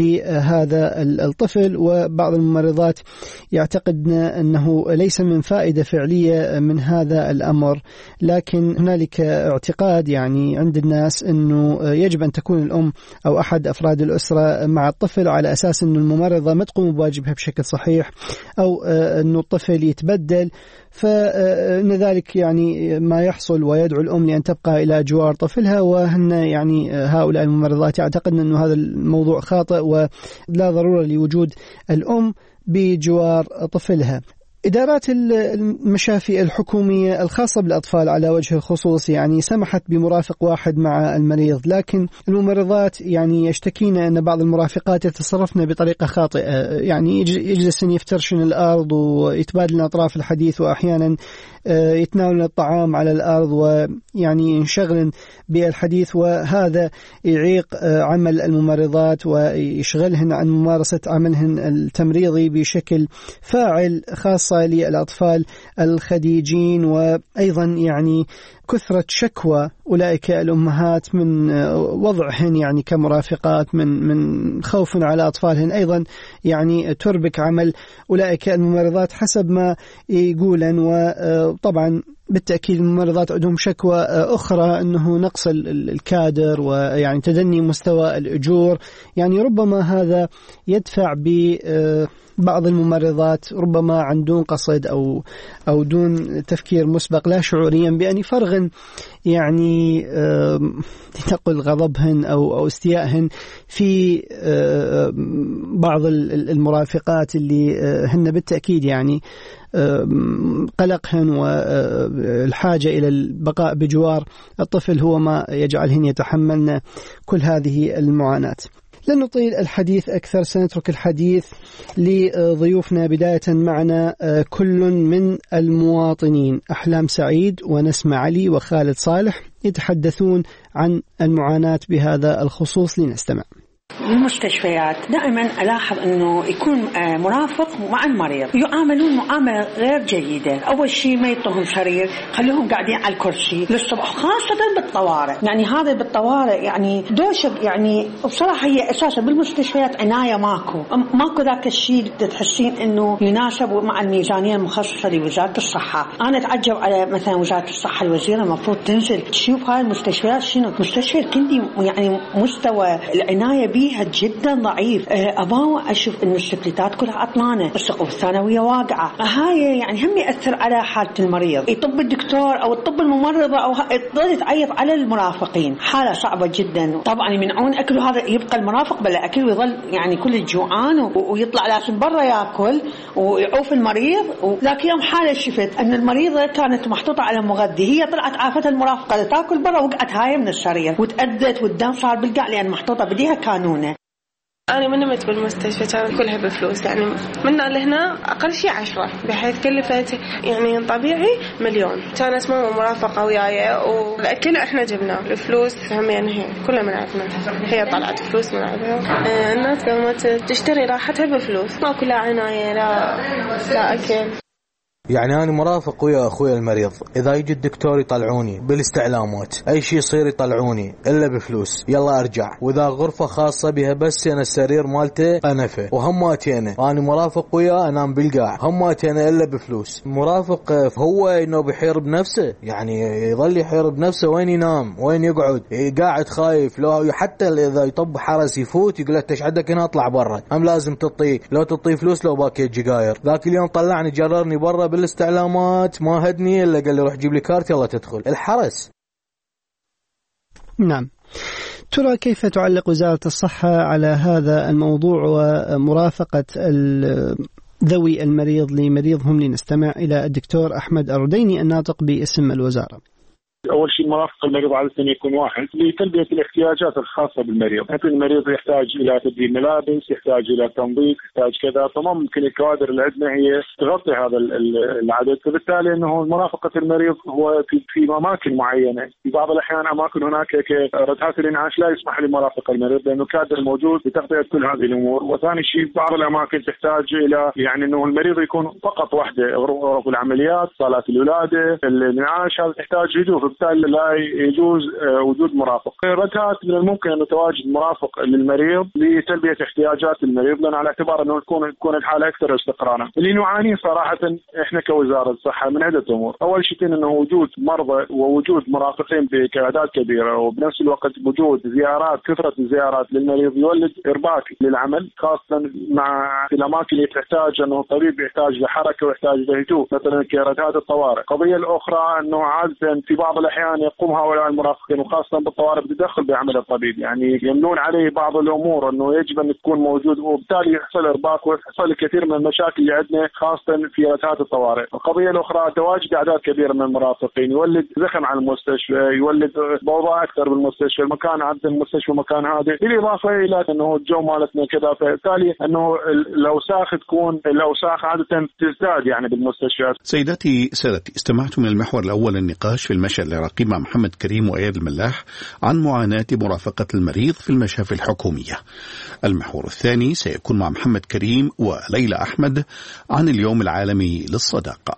لهذا الطفل. وبعض الممرضات يعتقدن أنه ليس من فائدة فعلية من هذا الأمر، لكن هنالك اعتقاد يعني عند الناس أنه يجب أن تكون الأم أو أحد أفراد الأسرة مع الطفل، على أساس أنه الممرضة ما تقوم بواجبها بشكل صحيح، أو أنه الطفل يتبدل. فإن ذلك يعني ما يحصل، ويدعو الأم لأن تبقى إلى جوار طفلها. وهن يعني هؤلاء الممرضات يعتقدن أنه هذا الموضوع خاطئ ولا ضرورة لوجود الأم بجوار طفلها. إدارات المشافي الحكومية الخاصة بالأطفال على وجه الخصوص يعني سمحت بمرافق واحد مع المريض، لكن الممرضات يعني يشتكين أن بعض المرافقات يتصرفن بطريقة خاطئة، يعني يجلسن يفترشن الأرض ويتبادلن أطراف الحديث، وأحيانا يتناولن الطعام على الأرض ويعني ينشغلن بالحديث، وهذا يعيق عمل الممرضات ويشغلهن عن ممارسة عملهن التمريضي بشكل فاعل، خاصة للأطفال الخديجين. وأيضا يعني كثرة شكوى أولئك الأمهات من وضعهن يعني كمرافقات من خوف على أطفالهن، أيضا يعني تربك عمل أولئك الممرضات حسب ما يقولن. وطبعا بالتأكيد الممرضات عندهم شكوى أخرى، أنه نقص الكادر ويعني تدني مستوى الأجور. يعني ربما هذا يدفع بعض الممرضات ربما عن دون قصد أو دون تفكير مسبق لا شعوريا بأن يفرغن أيضا يعني تقول غضبهن أو استيائهن في بعض المرافقات اللي هن بالتأكيد يعني قلقهن والحاجة إلى البقاء بجوار الطفل هو ما يجعلهن يتحملن كل هذه المعاناة. لن نطيل الحديث أكثر، سنترك الحديث لضيوفنا. بداية معنا كل من المواطنين أحلام سعيد ونسمة علي وخالد صالح يتحدثون عن المعاناة بهذا الخصوص. لنستمع. بالمستشفيات دائما ألاحظ أنه يكون مرافق مع المريض يعاملون معاملة غير جيدة. أول شيء ما يطهم سرير، خلوهم قاعدين على الكرسي للصبح، خاصة بالطوارئ. يعني هذا بالطوارئ يعني دوشة، يعني بصراحة هي أساسا بالمستشفيات عناية ماكو ذاك الشيء تحسين أنه يناسب مع الميزانية المخصصة لوزارة الصحة. أنا أتعجب على مثلا وزارة الصحة، الوزيرة المفروض تنزل تشوف هاي المستشفيات شنو. مستشفى الكندي يعني مستوى العناية بيها جدا ضعيف. أبغى أشوف إن السكليتات كلها عطلانة، السقوف الثانوية واقعة. هاي يعني هم يأثر على حالة المريض. يطب الدكتور أو الطب الممرضة أو تضل تعيط على المرافقين، حالة صعبة جدا. طبعا يمنعون أكله، هذا يبقى المرافق بلا أكل ويظل يعني كل جوعان ويطلع لازم برا يأكل ويعوف المريض. ذاك يوم حالة شفت أن المريضة كانت محطوطة على مغذي، هي طلعت عافتها المرافقة تاكل برا، وقعت هاي من السرير وتأدت والدم صار بالقاع لأن محطوطة بديها كانونة. أنا من نمت بالمستشفى كانت كلها بفلوس، يعني منا لهنا أقل شيء 10، بحيث كلفت يعني طبيعي 1,000,000. كانت ماما مرافقة وياي والأكل إحنا جبناه، الفلوس هم يعني هي كلها من عندنا، هي طلعت فلوس من عندها. الناس قامت تشتري راحتها بفلوس، ما كلها عناية لا أكل. يعني أنا مرافق ويا أخوي المريض، إذا يجي الدكتور يطلعوني بالاستعلامات، أي شيء يصير يطلعوني إلا بفلوس، يلا أرجع. وإذا غرفة خاصة بها بس أنا السرير مالته أنفه وهماتينا، أنا مرافق ويا أنام بالقاع، هماتينا إلا بفلوس. مرافق هو إنه بيحير بنفسه، يعني يظل يحير بنفسه، وين ينام وين يقعد، قاعد خايف. لو حتى إذا يطب حرس يفوت يقول له إيش عندك هنا، أطلع برا. هم لازم لو تطي فلوس لو باكي جيجاير. ذاك اليوم طلعني جررني برا بالاستعلامات، ما هدني إلا قال لي روح جيب لي كارت يلا تدخل الحرس. نعم. ترى كيف تعلق وزارة الصحة على هذا الموضوع ومرافقة ذوي المريض لمريضهم؟ لنستمع إلى الدكتور أحمد الرديني الناطق باسم الوزارة. أول شيء مرافق المريض عادة يكون واحد لتلبية الاحتياجات الخاصة بالمريض. مثل المريض يحتاج إلى تبديل ملابس، يحتاج إلى تنظيف، يحتاج كذا، فما ممكن الكوادر اللي عندنا هي تغطي هذا العدد. فبالتالي أنه مرافقة المريض هو في أماكن معينة، في بعض الأحيان أماكن هناك رتات الإنعاش لا يسمح لمرافقة المريض لأنه كادر موجود لتغطية كل هذه الأمور. وثاني شيء بعض الأماكن تحتاج إلى يعني أنه المريض يكون فقط وحده، غرف العمليات، صالات الولادة، الإنعاش، هذا تحتاج هدوء، بالتالي لا يجوز وجود مرافق. رتات من الممكن أن تواجد مرافق للمريض لتلبية احتياجات المريض، لأن على اعتبار أنه تكون الحالة أكثر استقرارا. اللي نعانيه صراحة إحنا كوزارة الصحة من عدة أمور. أول شيء أنه وجود مرضى ووجود مرافقين بأعداد كبيرة، وبنفس الوقت وجود زيارات، كثرة الزيارات للمريض يولد إرباك للعمل، خاصة مع الأماكن اللي تحتاج أنه الطبيب يحتاج لحركة ويحتاج لهدوء، مثلا كرتات الطوارئ. القضية الأخرى أنه عادة في بعض الأحيان يقوم هؤلاء المرافقين وخاصة بالطوارئ بتدخل بعمل الطبيب، يعني يمنون عليه بعض الأمور أنه يجب أن تكون موجود، وبالتالي يحصل إرباك ويحصل الكثير من المشاكل اللي عندنا خاصة في رتات الطوارئ. القضية الأخرى تواجد أعداد كبيرة من المرافقين يولد زخم على المستشفى، يولد ضوضاء أكثر بالمستشفى، المكان عند المستشفى مكان هادئ، بالإضافة إلى أنه الجو مالتنا كذا، فبالتالي أنه الأوساخ تكون الأوساخ عادة تزداد يعني بالمستشفيات. سيداتي استمعت من المحور الأول النقاش في المشهد العراقي مع محمد كريم وإياد الملاح عن معاناة مرافقة المريض في المشافي الحكومية. المحور الثاني سيكون مع محمد كريم وليلى أحمد عن اليوم العالمي للصداقة.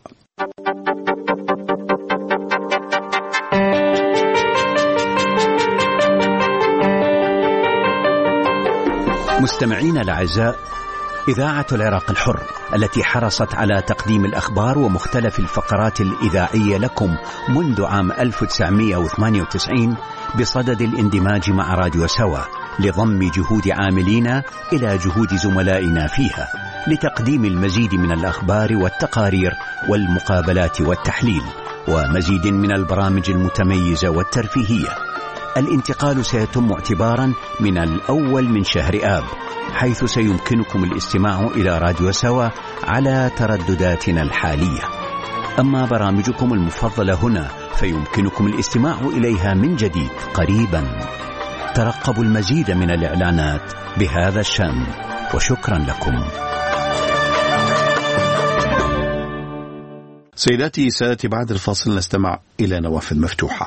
مستمعين الأعزاء، إذاعة العراق الحر التي حرصت على تقديم الأخبار ومختلف الفقرات الإذاعية لكم منذ عام 1998 بصدد الاندماج مع راديو سوا لضم جهود عاملينا إلى جهود زملائنا فيها لتقديم المزيد من الأخبار والتقارير والمقابلات والتحليل، ومزيد من البرامج المتميزة والترفيهية. الانتقال سيتم اعتبارا من الأول من شهر آب، حيث سيمكنكم الاستماع إلى راديو سوا على تردداتنا الحالية. أما برامجكم المفضلة هنا فيمكنكم الاستماع إليها من جديد قريبا. ترقبوا المزيد من الإعلانات بهذا الشأن، وشكرا لكم. سيداتي سادتي، بعد الفاصل نستمع إلى نوافذ مفتوحة.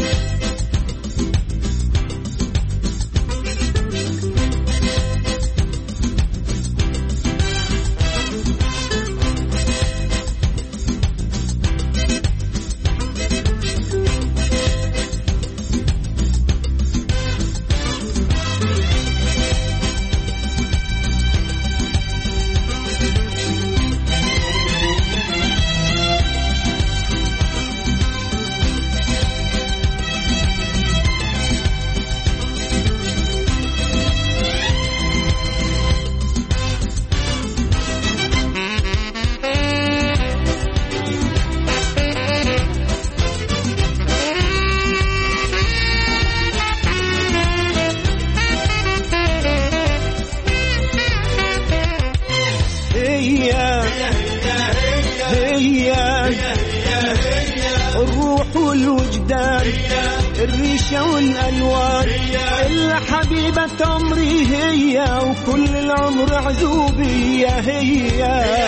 الروح والوجدان، الريشة والألوان، إلا حبيبة عمري هي، وكل العمر عزوبية هي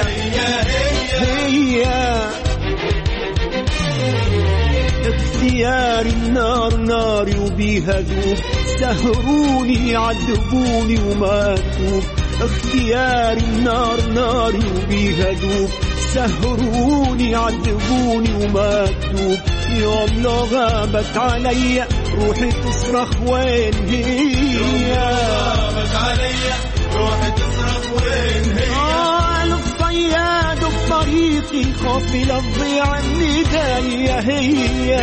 اختياري النار ناري وبيها ذوب، سهروني عذبوني وما أتوب. اختياري النار ناري وبيها ذوب، سهروني عذبوني وما أتوب. يوم لو غابت علي روحي تصرخ وين هي، غابت علي روحي تصرخ وين هي. الصياد بطريقي خوفي لتضيع النداية هي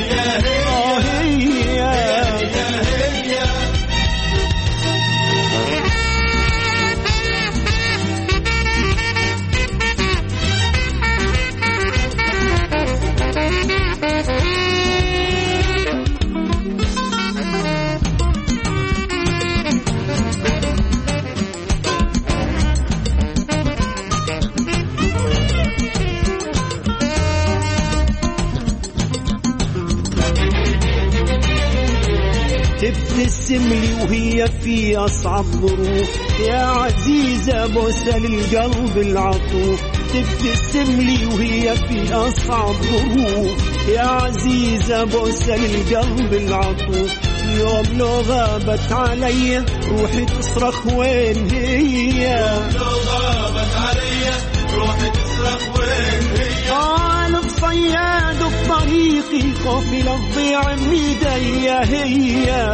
تبتسم لي وهي في أصعب ظروف، يا عزيزة بوسة للقلب العطوف. تبتسم لي وهي في أصعب ظروف، يا عزيزة بوسة للقلب العطوف. يوم لو غابت علي روحي تصرخ وين هي، يوم لو غابت علي روحي تصرخ وين هي. الصياد بطريقي خوفي لتضيع النداية هي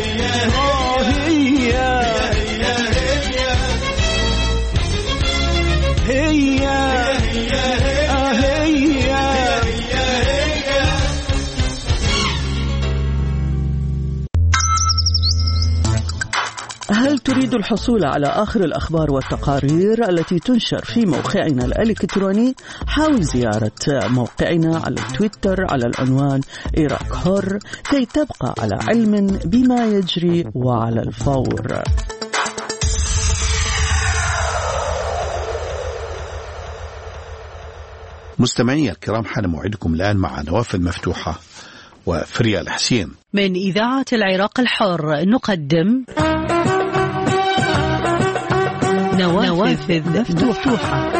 هل تريد الحصول على آخر الأخبار والتقارير التي تنشر في موقعنا الإلكتروني؟ حاول زيارة موقعنا على تويتر على العنوان إيراك حر كي تبقى على علم بما يجري وعلى الفور. مستمعي الكرام، حان موعدكم الآن مع نوافذ مفتوحة وفريال حسين. من إذاعة العراق الحر نقدم نوافذ مفتوحة.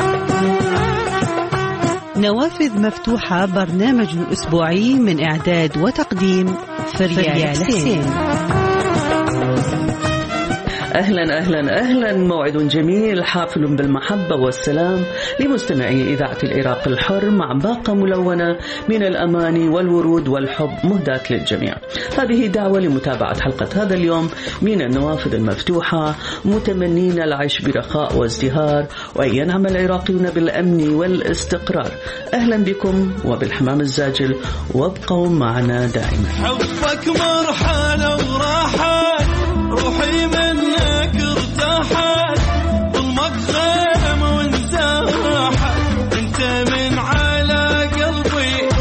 نوافذ مفتوحة برنامج أسبوعي من إعداد وتقديم فريال حسين. أهلا أهلا أهلا، موعد جميل حافل بالمحبة والسلام لمستمعي إذاعة العراق الحر مع باقة ملونة من الأماني والورود والحب مهداة للجميع. هذه دعوة لمتابعة حلقة هذا اليوم من النوافذ المفتوحة، متمنين العيش برخاء وازدهار وأن ينعم العراقيون بالأمن والاستقرار. أهلا بكم وبالحمام الزاجل، وابقوا معنا دائما. حبك مرحلة وراحة روحي منك ارتاحت، ظلمك خيم وانزاحت، انت من على قلبي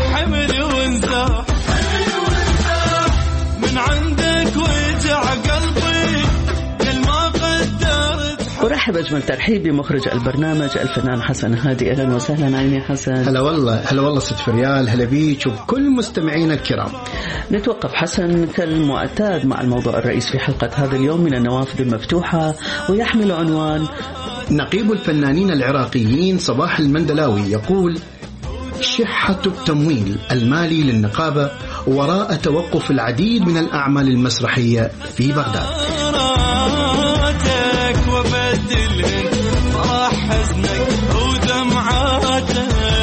ورحب أجمل ترحيب بمخرج البرنامج الفنان حسن هادي. أهلا وسهلا عيني حسن. هلا والله ست فريال، هلا بيك وكل مستمعينا الكرام. نتوقف حسن كالمعتاد مع الموضوع الرئيس في حلقة هذا اليوم من النوافذ المفتوحة، ويحمل عنوان نقيب الفنانين العراقيين صباح المندلاوي يقول: شحة التمويل المالي للنقابة وراء توقف العديد من الأعمال المسرحية في بغداد. وبدلن فرح حزنك ودمعاتك،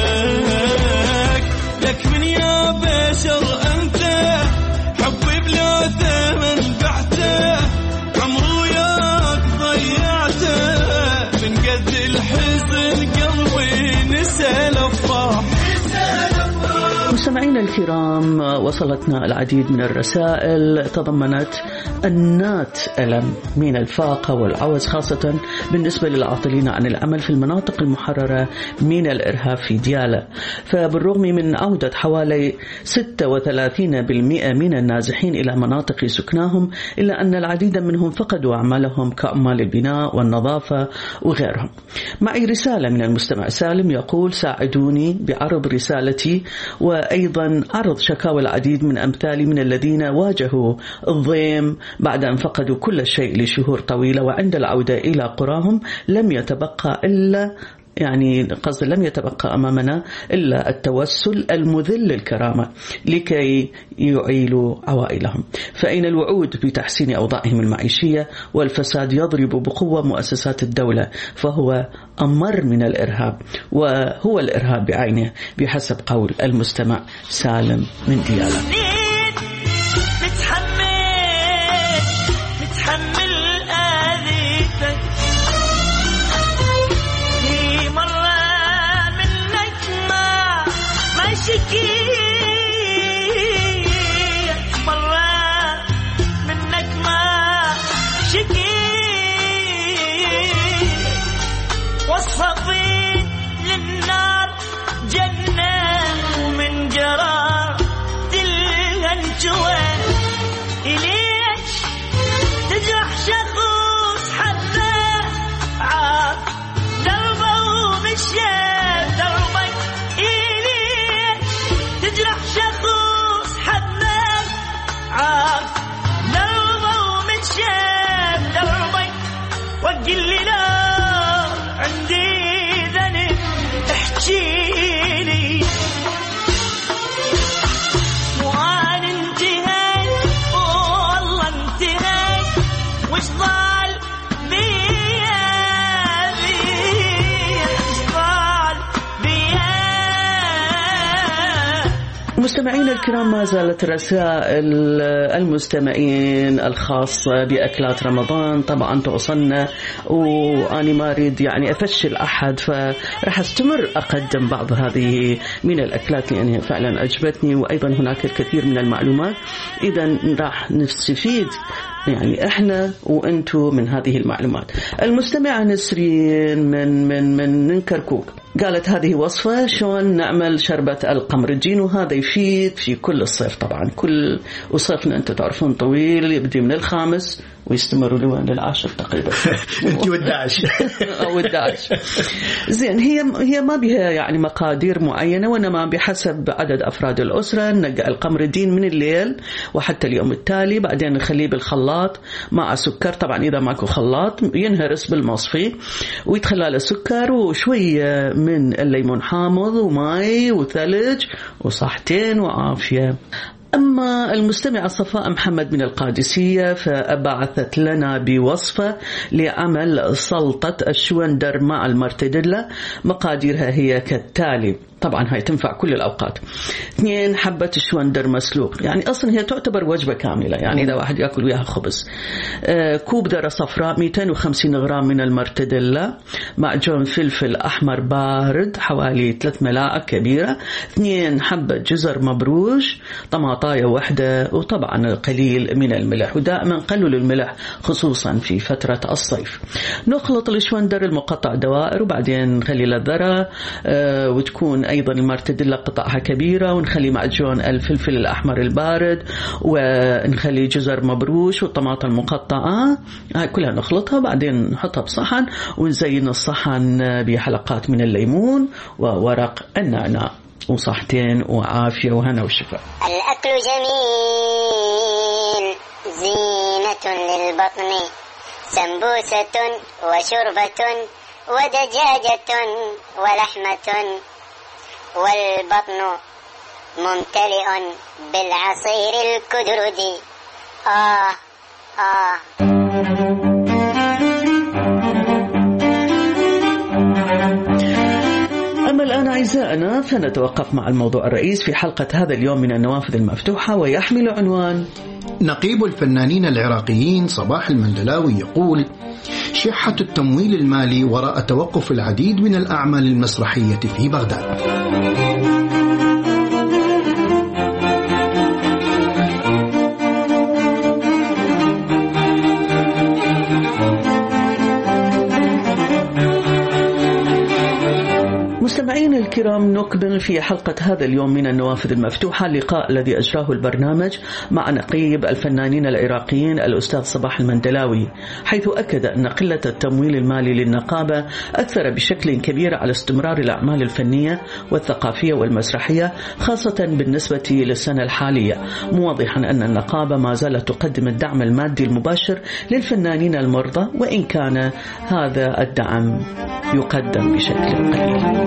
لك من يا بشر أنت حبي بلا ثمن بعته، عمرو وياك ضيعته، من قد الحزن قلبي نسى الأفراح. مستمعينا الكرام، وصلتنا العديد من الرسائل تضمنت أنات ألم من الفاقة والعوز، خاصة بالنسبة للعاطلين عن العمل في المناطق المحررة من الإرهاب في ديالى. فبالرغم من عودة حوالي 36% من النازحين إلى مناطق سكناهم، إلا أن العديد منهم فقدوا أعمالهم كعمال البناء والنظافة وغيرهم. معي رسالة من المستمع سالم يقول: ساعدوني بعرض رسالتي وأيضا عرض شكاوى العديد من أمثالي من الذين واجهوا الضيم بعد أن فقدوا كل شيء لشهور طويلة، وعند العودة إلى قراهم لم يتبقى أمامنا إلا التوسل المذل الكرامة لكي يعيلوا عوائلهم. فأين الوعود بتحسين أوضاعهم المعيشية؟ والفساد يضرب بقوة مؤسسات الدولة، فهو أمر من الإرهاب، وهو الإرهاب بعينه بحسب قول المستمع سالم من ديالى. مستمعين الكرام، ما زالت رسائل المستمعين الخاصة بأكلات رمضان طبعا توصلنا، وأنا ما أريد أفشل أحد، فرح أستمر أقدم بعض هذه من الأكلات لأنها فعلا أعجبتني، وأيضا هناك الكثير من المعلومات. إذا راح نستفيد إحنا وأنتو من هذه المعلومات. المستمعة نسرين من كركوك قالت: هذه وصفة شلون نعمل شربة القمرجين، وهذا يفيد في كل الصيف. طبعا كل وصيفنا أنتم تعرفون طويل، يبدي من الخامس ويستمروا للعاشر تقريبا. انت والداعش او الداعش. زين، هي ما بها مقادير معينة، وإنما بحسب عدد أفراد الأسرة. ننقع القمردين من الليل وحتى اليوم التالي، بعدين نخليه بالخلاط مع سكر. طبعا إذا ماكو خلاط ينهرس بالمصفي، ويتخلى له سكر وشوية من الليمون حامض وماء وثلج وصحتين وعافية. أما المستمعة صفاء محمد من القادسية فبعثت لنا بوصفة لعمل سلطة الشوندر مع المرتديلا. مقاديرها هي كالتالي، طبعا هاي تنفع كل الأوقات. 2 حبة شوندر مسلوق، أصلا هي تعتبر وجبة كاملة، إذا واحد يأكل وياها خبز. كوب ذرة صفراء، 250 غرام من المرتديلا، معجون فلفل أحمر بارد حوالي 3 ملاعق كبيرة، 2 حبة جزر مبروش، طماطم بطاية واحدة، وطبعا قليل من الملح، ودائما قللوا الملح خصوصا في فترة الصيف. نخلط الشوندر المقطع دوائر، وبعدين نخلي له ذرة، وتكون أيضا المارتديلا قطعها كبيرة، ونخلي معجون الفلفل الأحمر البارد، ونخلي جزر مبروش والطماطم المقطعة، هاي كلها نخلطها، بعدين نحطها بصحن ونزين الصحن بحلقات من الليمون وورق النعناع، وصحتين وعافية وهنا وشفاء. الأكل جميل زينة للبطن، سمبوسة وشربة ودجاجة ولحمة، والبطن ممتلئ بالعصير الكدردي. أما الآن أعزائنا فنتوقف مع الموضوع الرئيس في حلقة هذا اليوم من النوافذ المفتوحة، ويحمل عنوان: نقيب الفنانين العراقيين صباح المندلاوي يقول: شحة التمويل المالي وراء توقف العديد من الأعمال المسرحية في بغداد. مستمعين الكرام، نكمل في حلقة هذا اليوم من النوافذ المفتوحة اللقاء الذي أجراه البرنامج مع نقيب الفنانين العراقيين الأستاذ صباح المندلاوي، حيث أكد أن قلة التمويل المالي للنقابة أثر بشكل كبير على استمرار الأعمال الفنية والثقافية والمسرحية، خاصة بالنسبة للسنة الحالية، موضحا أن النقابة ما زالت تقدم الدعم المادي المباشر للفنانين المرضى، وإن كان هذا الدعم يقدم بشكل قليل.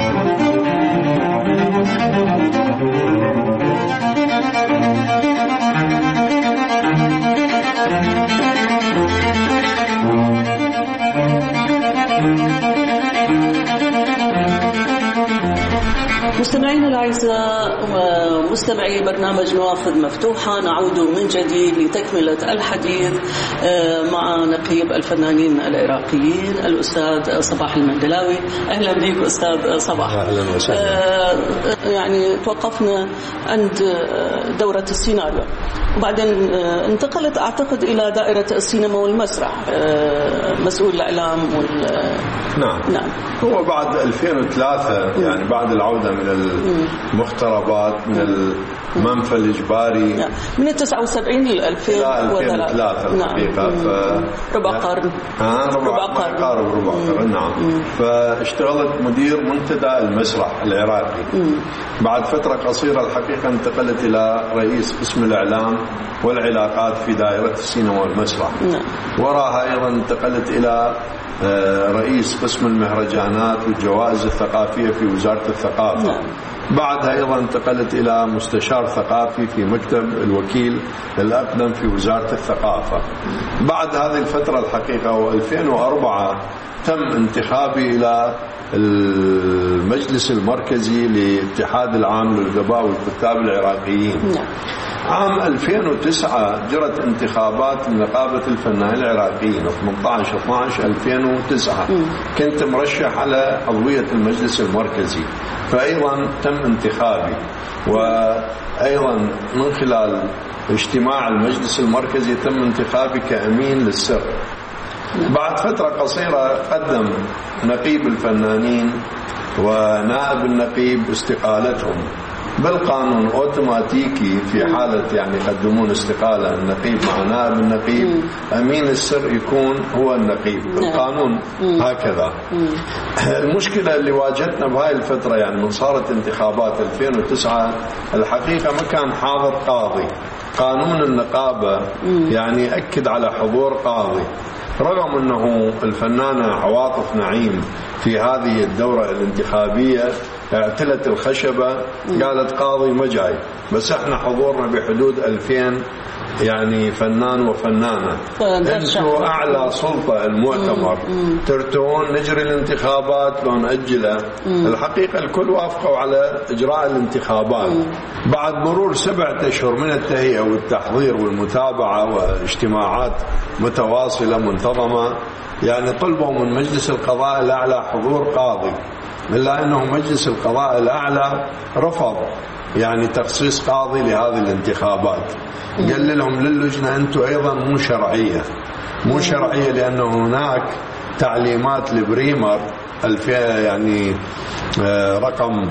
مستمعينا الأعزاء ومستمعي برنامج نوافذ مفتوحة، نعود من جديد لتكملة الحديث مع نقيب الفنانين العراقيين الأستاذ صباح المندلاوي. أهلا بك أستاذ صباح. أهلا وسهلا. يعني توقفنا عند دورة السيناريو، وبعدين انتقلت أعتقد إلى دائرة السينما والمسرح، مسؤول الإعلام نعم. هو بعد 2003 يعني بعد العودة من المختربات من المنفى الإجباري من 79 ل 2003 الحقيقة. ربع قرن. ربع قرن. نعم. فاشتغلت مدير منتدى المسرح العراقي. بعد فترة قصيرة الحقيقة انتقلت إلى رئيس قسم الإعلام والعلاقات في دائرة السينما والمسرح. وراها أيضا انتقلت إلى رئيس قسم المهرجانات والجوائز الثقافية في وزارة الثقافة. بعدها أيضا انتقلت إلى مستشار ثقافي في مكتب الوكيل الأقدم في وزارة الثقافة. بعد هذه الفترة الحقيقة و2004 تم انتخابي إلى المجلس المركزي لاتحاد العام للأدباء والكتاب العراقيين. عام 2009 جرت انتخابات نقابة الفنانين العراقيين 18/12/2009. كنت مرشح على عضوية المجلس المركزي، فأيضا تم انتخابي، وأيضا من خلال اجتماع المجلس المركزي تم انتخابي كأمين للسر. بعد فترة قصيرة قدم نقيب الفنانين ونائب النقيب استقالتهم بالقانون اوتوماتيكي، في حالة يعني يقدمون استقالة النقيب مع نائب النقيب، أمين السر يكون هو النقيب بالقانون هكذا. المشكلة اللي واجهتنا بهاي الفترة يعني من صارت انتخابات 2009 الحقيقة ما كان حاضر قاضي. قانون النقابة يعني أكد على حضور قاضي، رغم أنه الفنانة عواطف نعيم في هذه الدورة الانتخابية اعتلت الخشبة، قالت قاضي ما جاي، بس احنا حضورنا بحدود 2000 يعني فنان وفنانة، انتوا أعلى سلطة المؤتمر ترتون نجري الانتخابات لو نأجلها. الحقيقة الكل وافقوا على إجراء الانتخابات. بعد مرور 7 أشهر من التهيئة والتحضير والمتابعة واجتماعات متواصلة منتظمة، يعني طلبوا من مجلس القضاء الأعلى حضور قاضي، إلا أنه مجلس القضاء الأعلى رفض يعني تخصيص قاضي لهذه الانتخابات. قال لهم للجنة أنتم أيضا مو شرعية لأنه هناك تعليمات لبريمر يعني رقم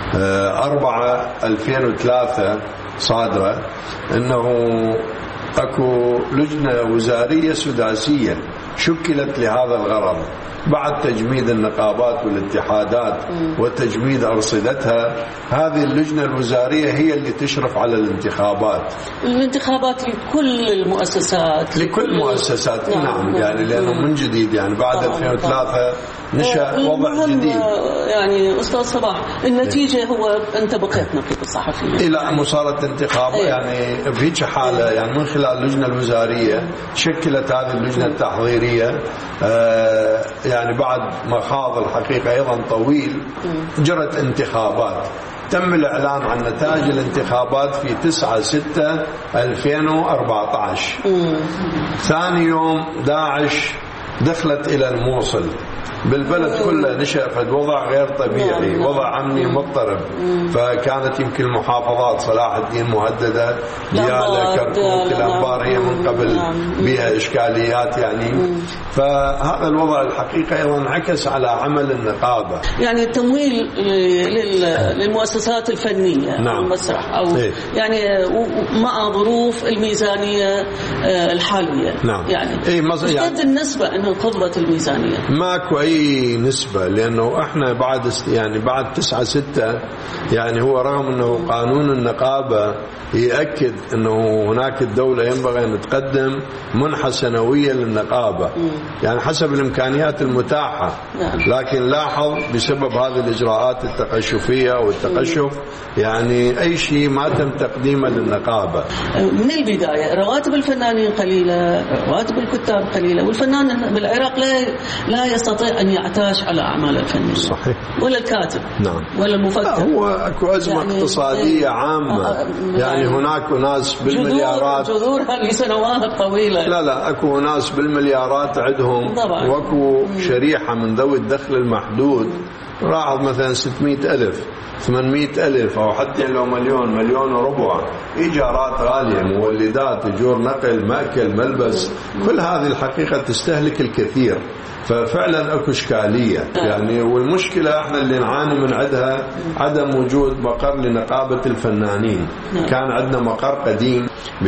4/2003 صادرة أنه أكو لجنة وزارية سداسية شكلت لهذا الغرض بعد تجميد النقابات والاتحادات وتجميد أرصدتها. هذه اللجنة الوزارية هي اللي تشرف على الانتخابات لكل المؤسسات. نعم. يعني لأنه من جديد يعني بعد 2003 نشأ وضع جديد. يعني أستاذ صباح النتيجة هو أنت بقيت نقيب الصحفيين إلى مصارة انتخاب يعني في حالة يعني من خلال اللجنة الوزارية شكلت هذه اللجنة التحضيرية يعني بعد مخاض الحقيقة أيضا طويل جرت انتخابات. تم الإعلان عن نتائج الانتخابات في 9/6/2014. ثاني يوم داعش دخلت إلى الموصل بالبلد كله، نشأ فد وضع غير طبيعي، وضع أمني مضطرب. فكانت يمكن المحافظات صلاح الدين مهددة، ديالى، كركوك، الأنبار هي من قبل بها إشكاليات يعني. فهذا الوضع الحقيقة أيضا انعكس على عمل النقابة. يعني التمويل للمؤسسات الفنية على المسرح أو يعني مع ظروف الميزانية الحالية. يعني قد النسبة أنه انخفضت الميزانية؟ ماكو أي نسبة، لأنه احنا بعد 9/6 يعني هو رغم أنه قانون النقابة يأكد أنه هناك الدولة ينبغي أن تقدم منحة سنوية للنقابة يعني حسب الإمكانيات المتاحة، لكن لاحظ بسبب هذه الإجراءات التقشفية والتقشف يعني أي شيء ما تم تقديمه للنقابة. من البداية رواتب الفنانين قليلة، رواتب الكتاب قليلة، والفنان بالعراق لا يستطيع أن يعتاش على أعمال الفنية. صحيح. ولا الكاتب. نعم. ولا المفكر. هو أكو أزمة يعني اقتصادية عامة يعني هناك ناس بالمليارات جذورها لسنوات طويلة. لا أكو ناس بالمليارات عندهم طبعا. وأكو شريحة من ذوي الدخل المحدود راعد مثلا 600,000 800,000 أو حتى لو مليون وربع، إيجارات غالية، مولدات، أجور نقل، مأكل، ملبس، كل هذه الحقيقة تستهلك الكثير. ففعلا اكو اشكاليه يعني. والمشكله احنا اللي نعاني من عندها عدم وجود مقر لنقابه الفنانين. كان عندنا مقر قديم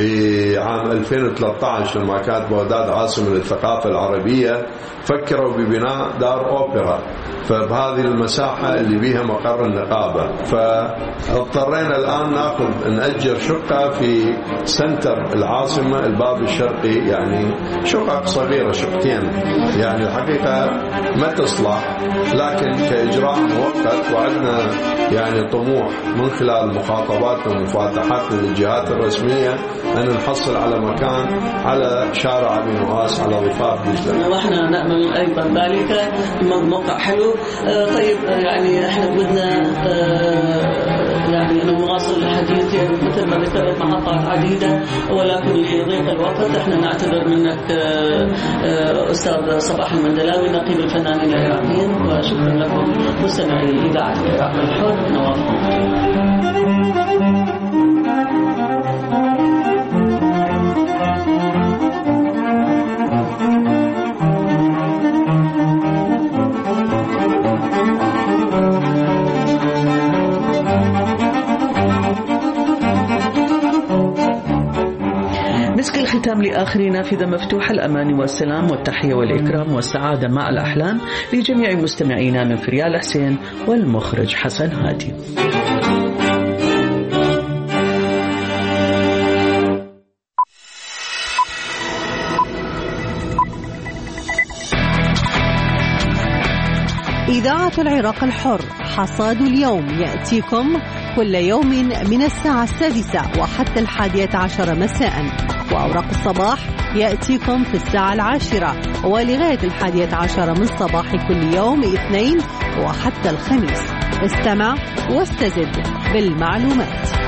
بعام 2013 لما كانت بغداد عاصمه للثقافه العربيه، فكروا ببناء دار اوبرا، فبهذه المساحه اللي بيها مقر النقابه، فاضطرينا الان نأجر شقه في سنتر العاصمه الباب الشرقي، يعني شقق صغيره، شقتين يعني الحقيقة ما تصلح، لكن كإجراء مؤقت. وعندنا يعني طموح من خلال مخاطباتنا ومفاتحاتنا للجهات الرسمية أن نحصل على مكان على شارع أبي نواس على ضفاف دجلة. ونحن نأمل أيضا ذلك، موقع حلو. طيب يعني احنا بدنا يعني نواصل الحديث مثل ما ذكرت محطات عديدة، ولكن لضيق الوقت احنا نعتذر منك أستاذ صباح المندلاوي نقيب الفنانين العراقيين، وشكرا لكم مستمعي إذاعة العراق الحر. نواصل. مسك الختام لآخر نافذة مفتوحة، الأمان والسلام والتحية والإكرام والسعادة مع الأحلام لجميع مستمعينا من فريال حسين والمخرج حسن هادي. إذاعة العراق الحر، حصاد اليوم يأتيكم كل يوم من الساعة 6 وحتى 11 مساء، وأوراق الصباح يأتيكم في الساعة 10 ولغاية 11 من صباح كل يوم اثنين وحتى الخميس. استمع واستزد بالمعلومات.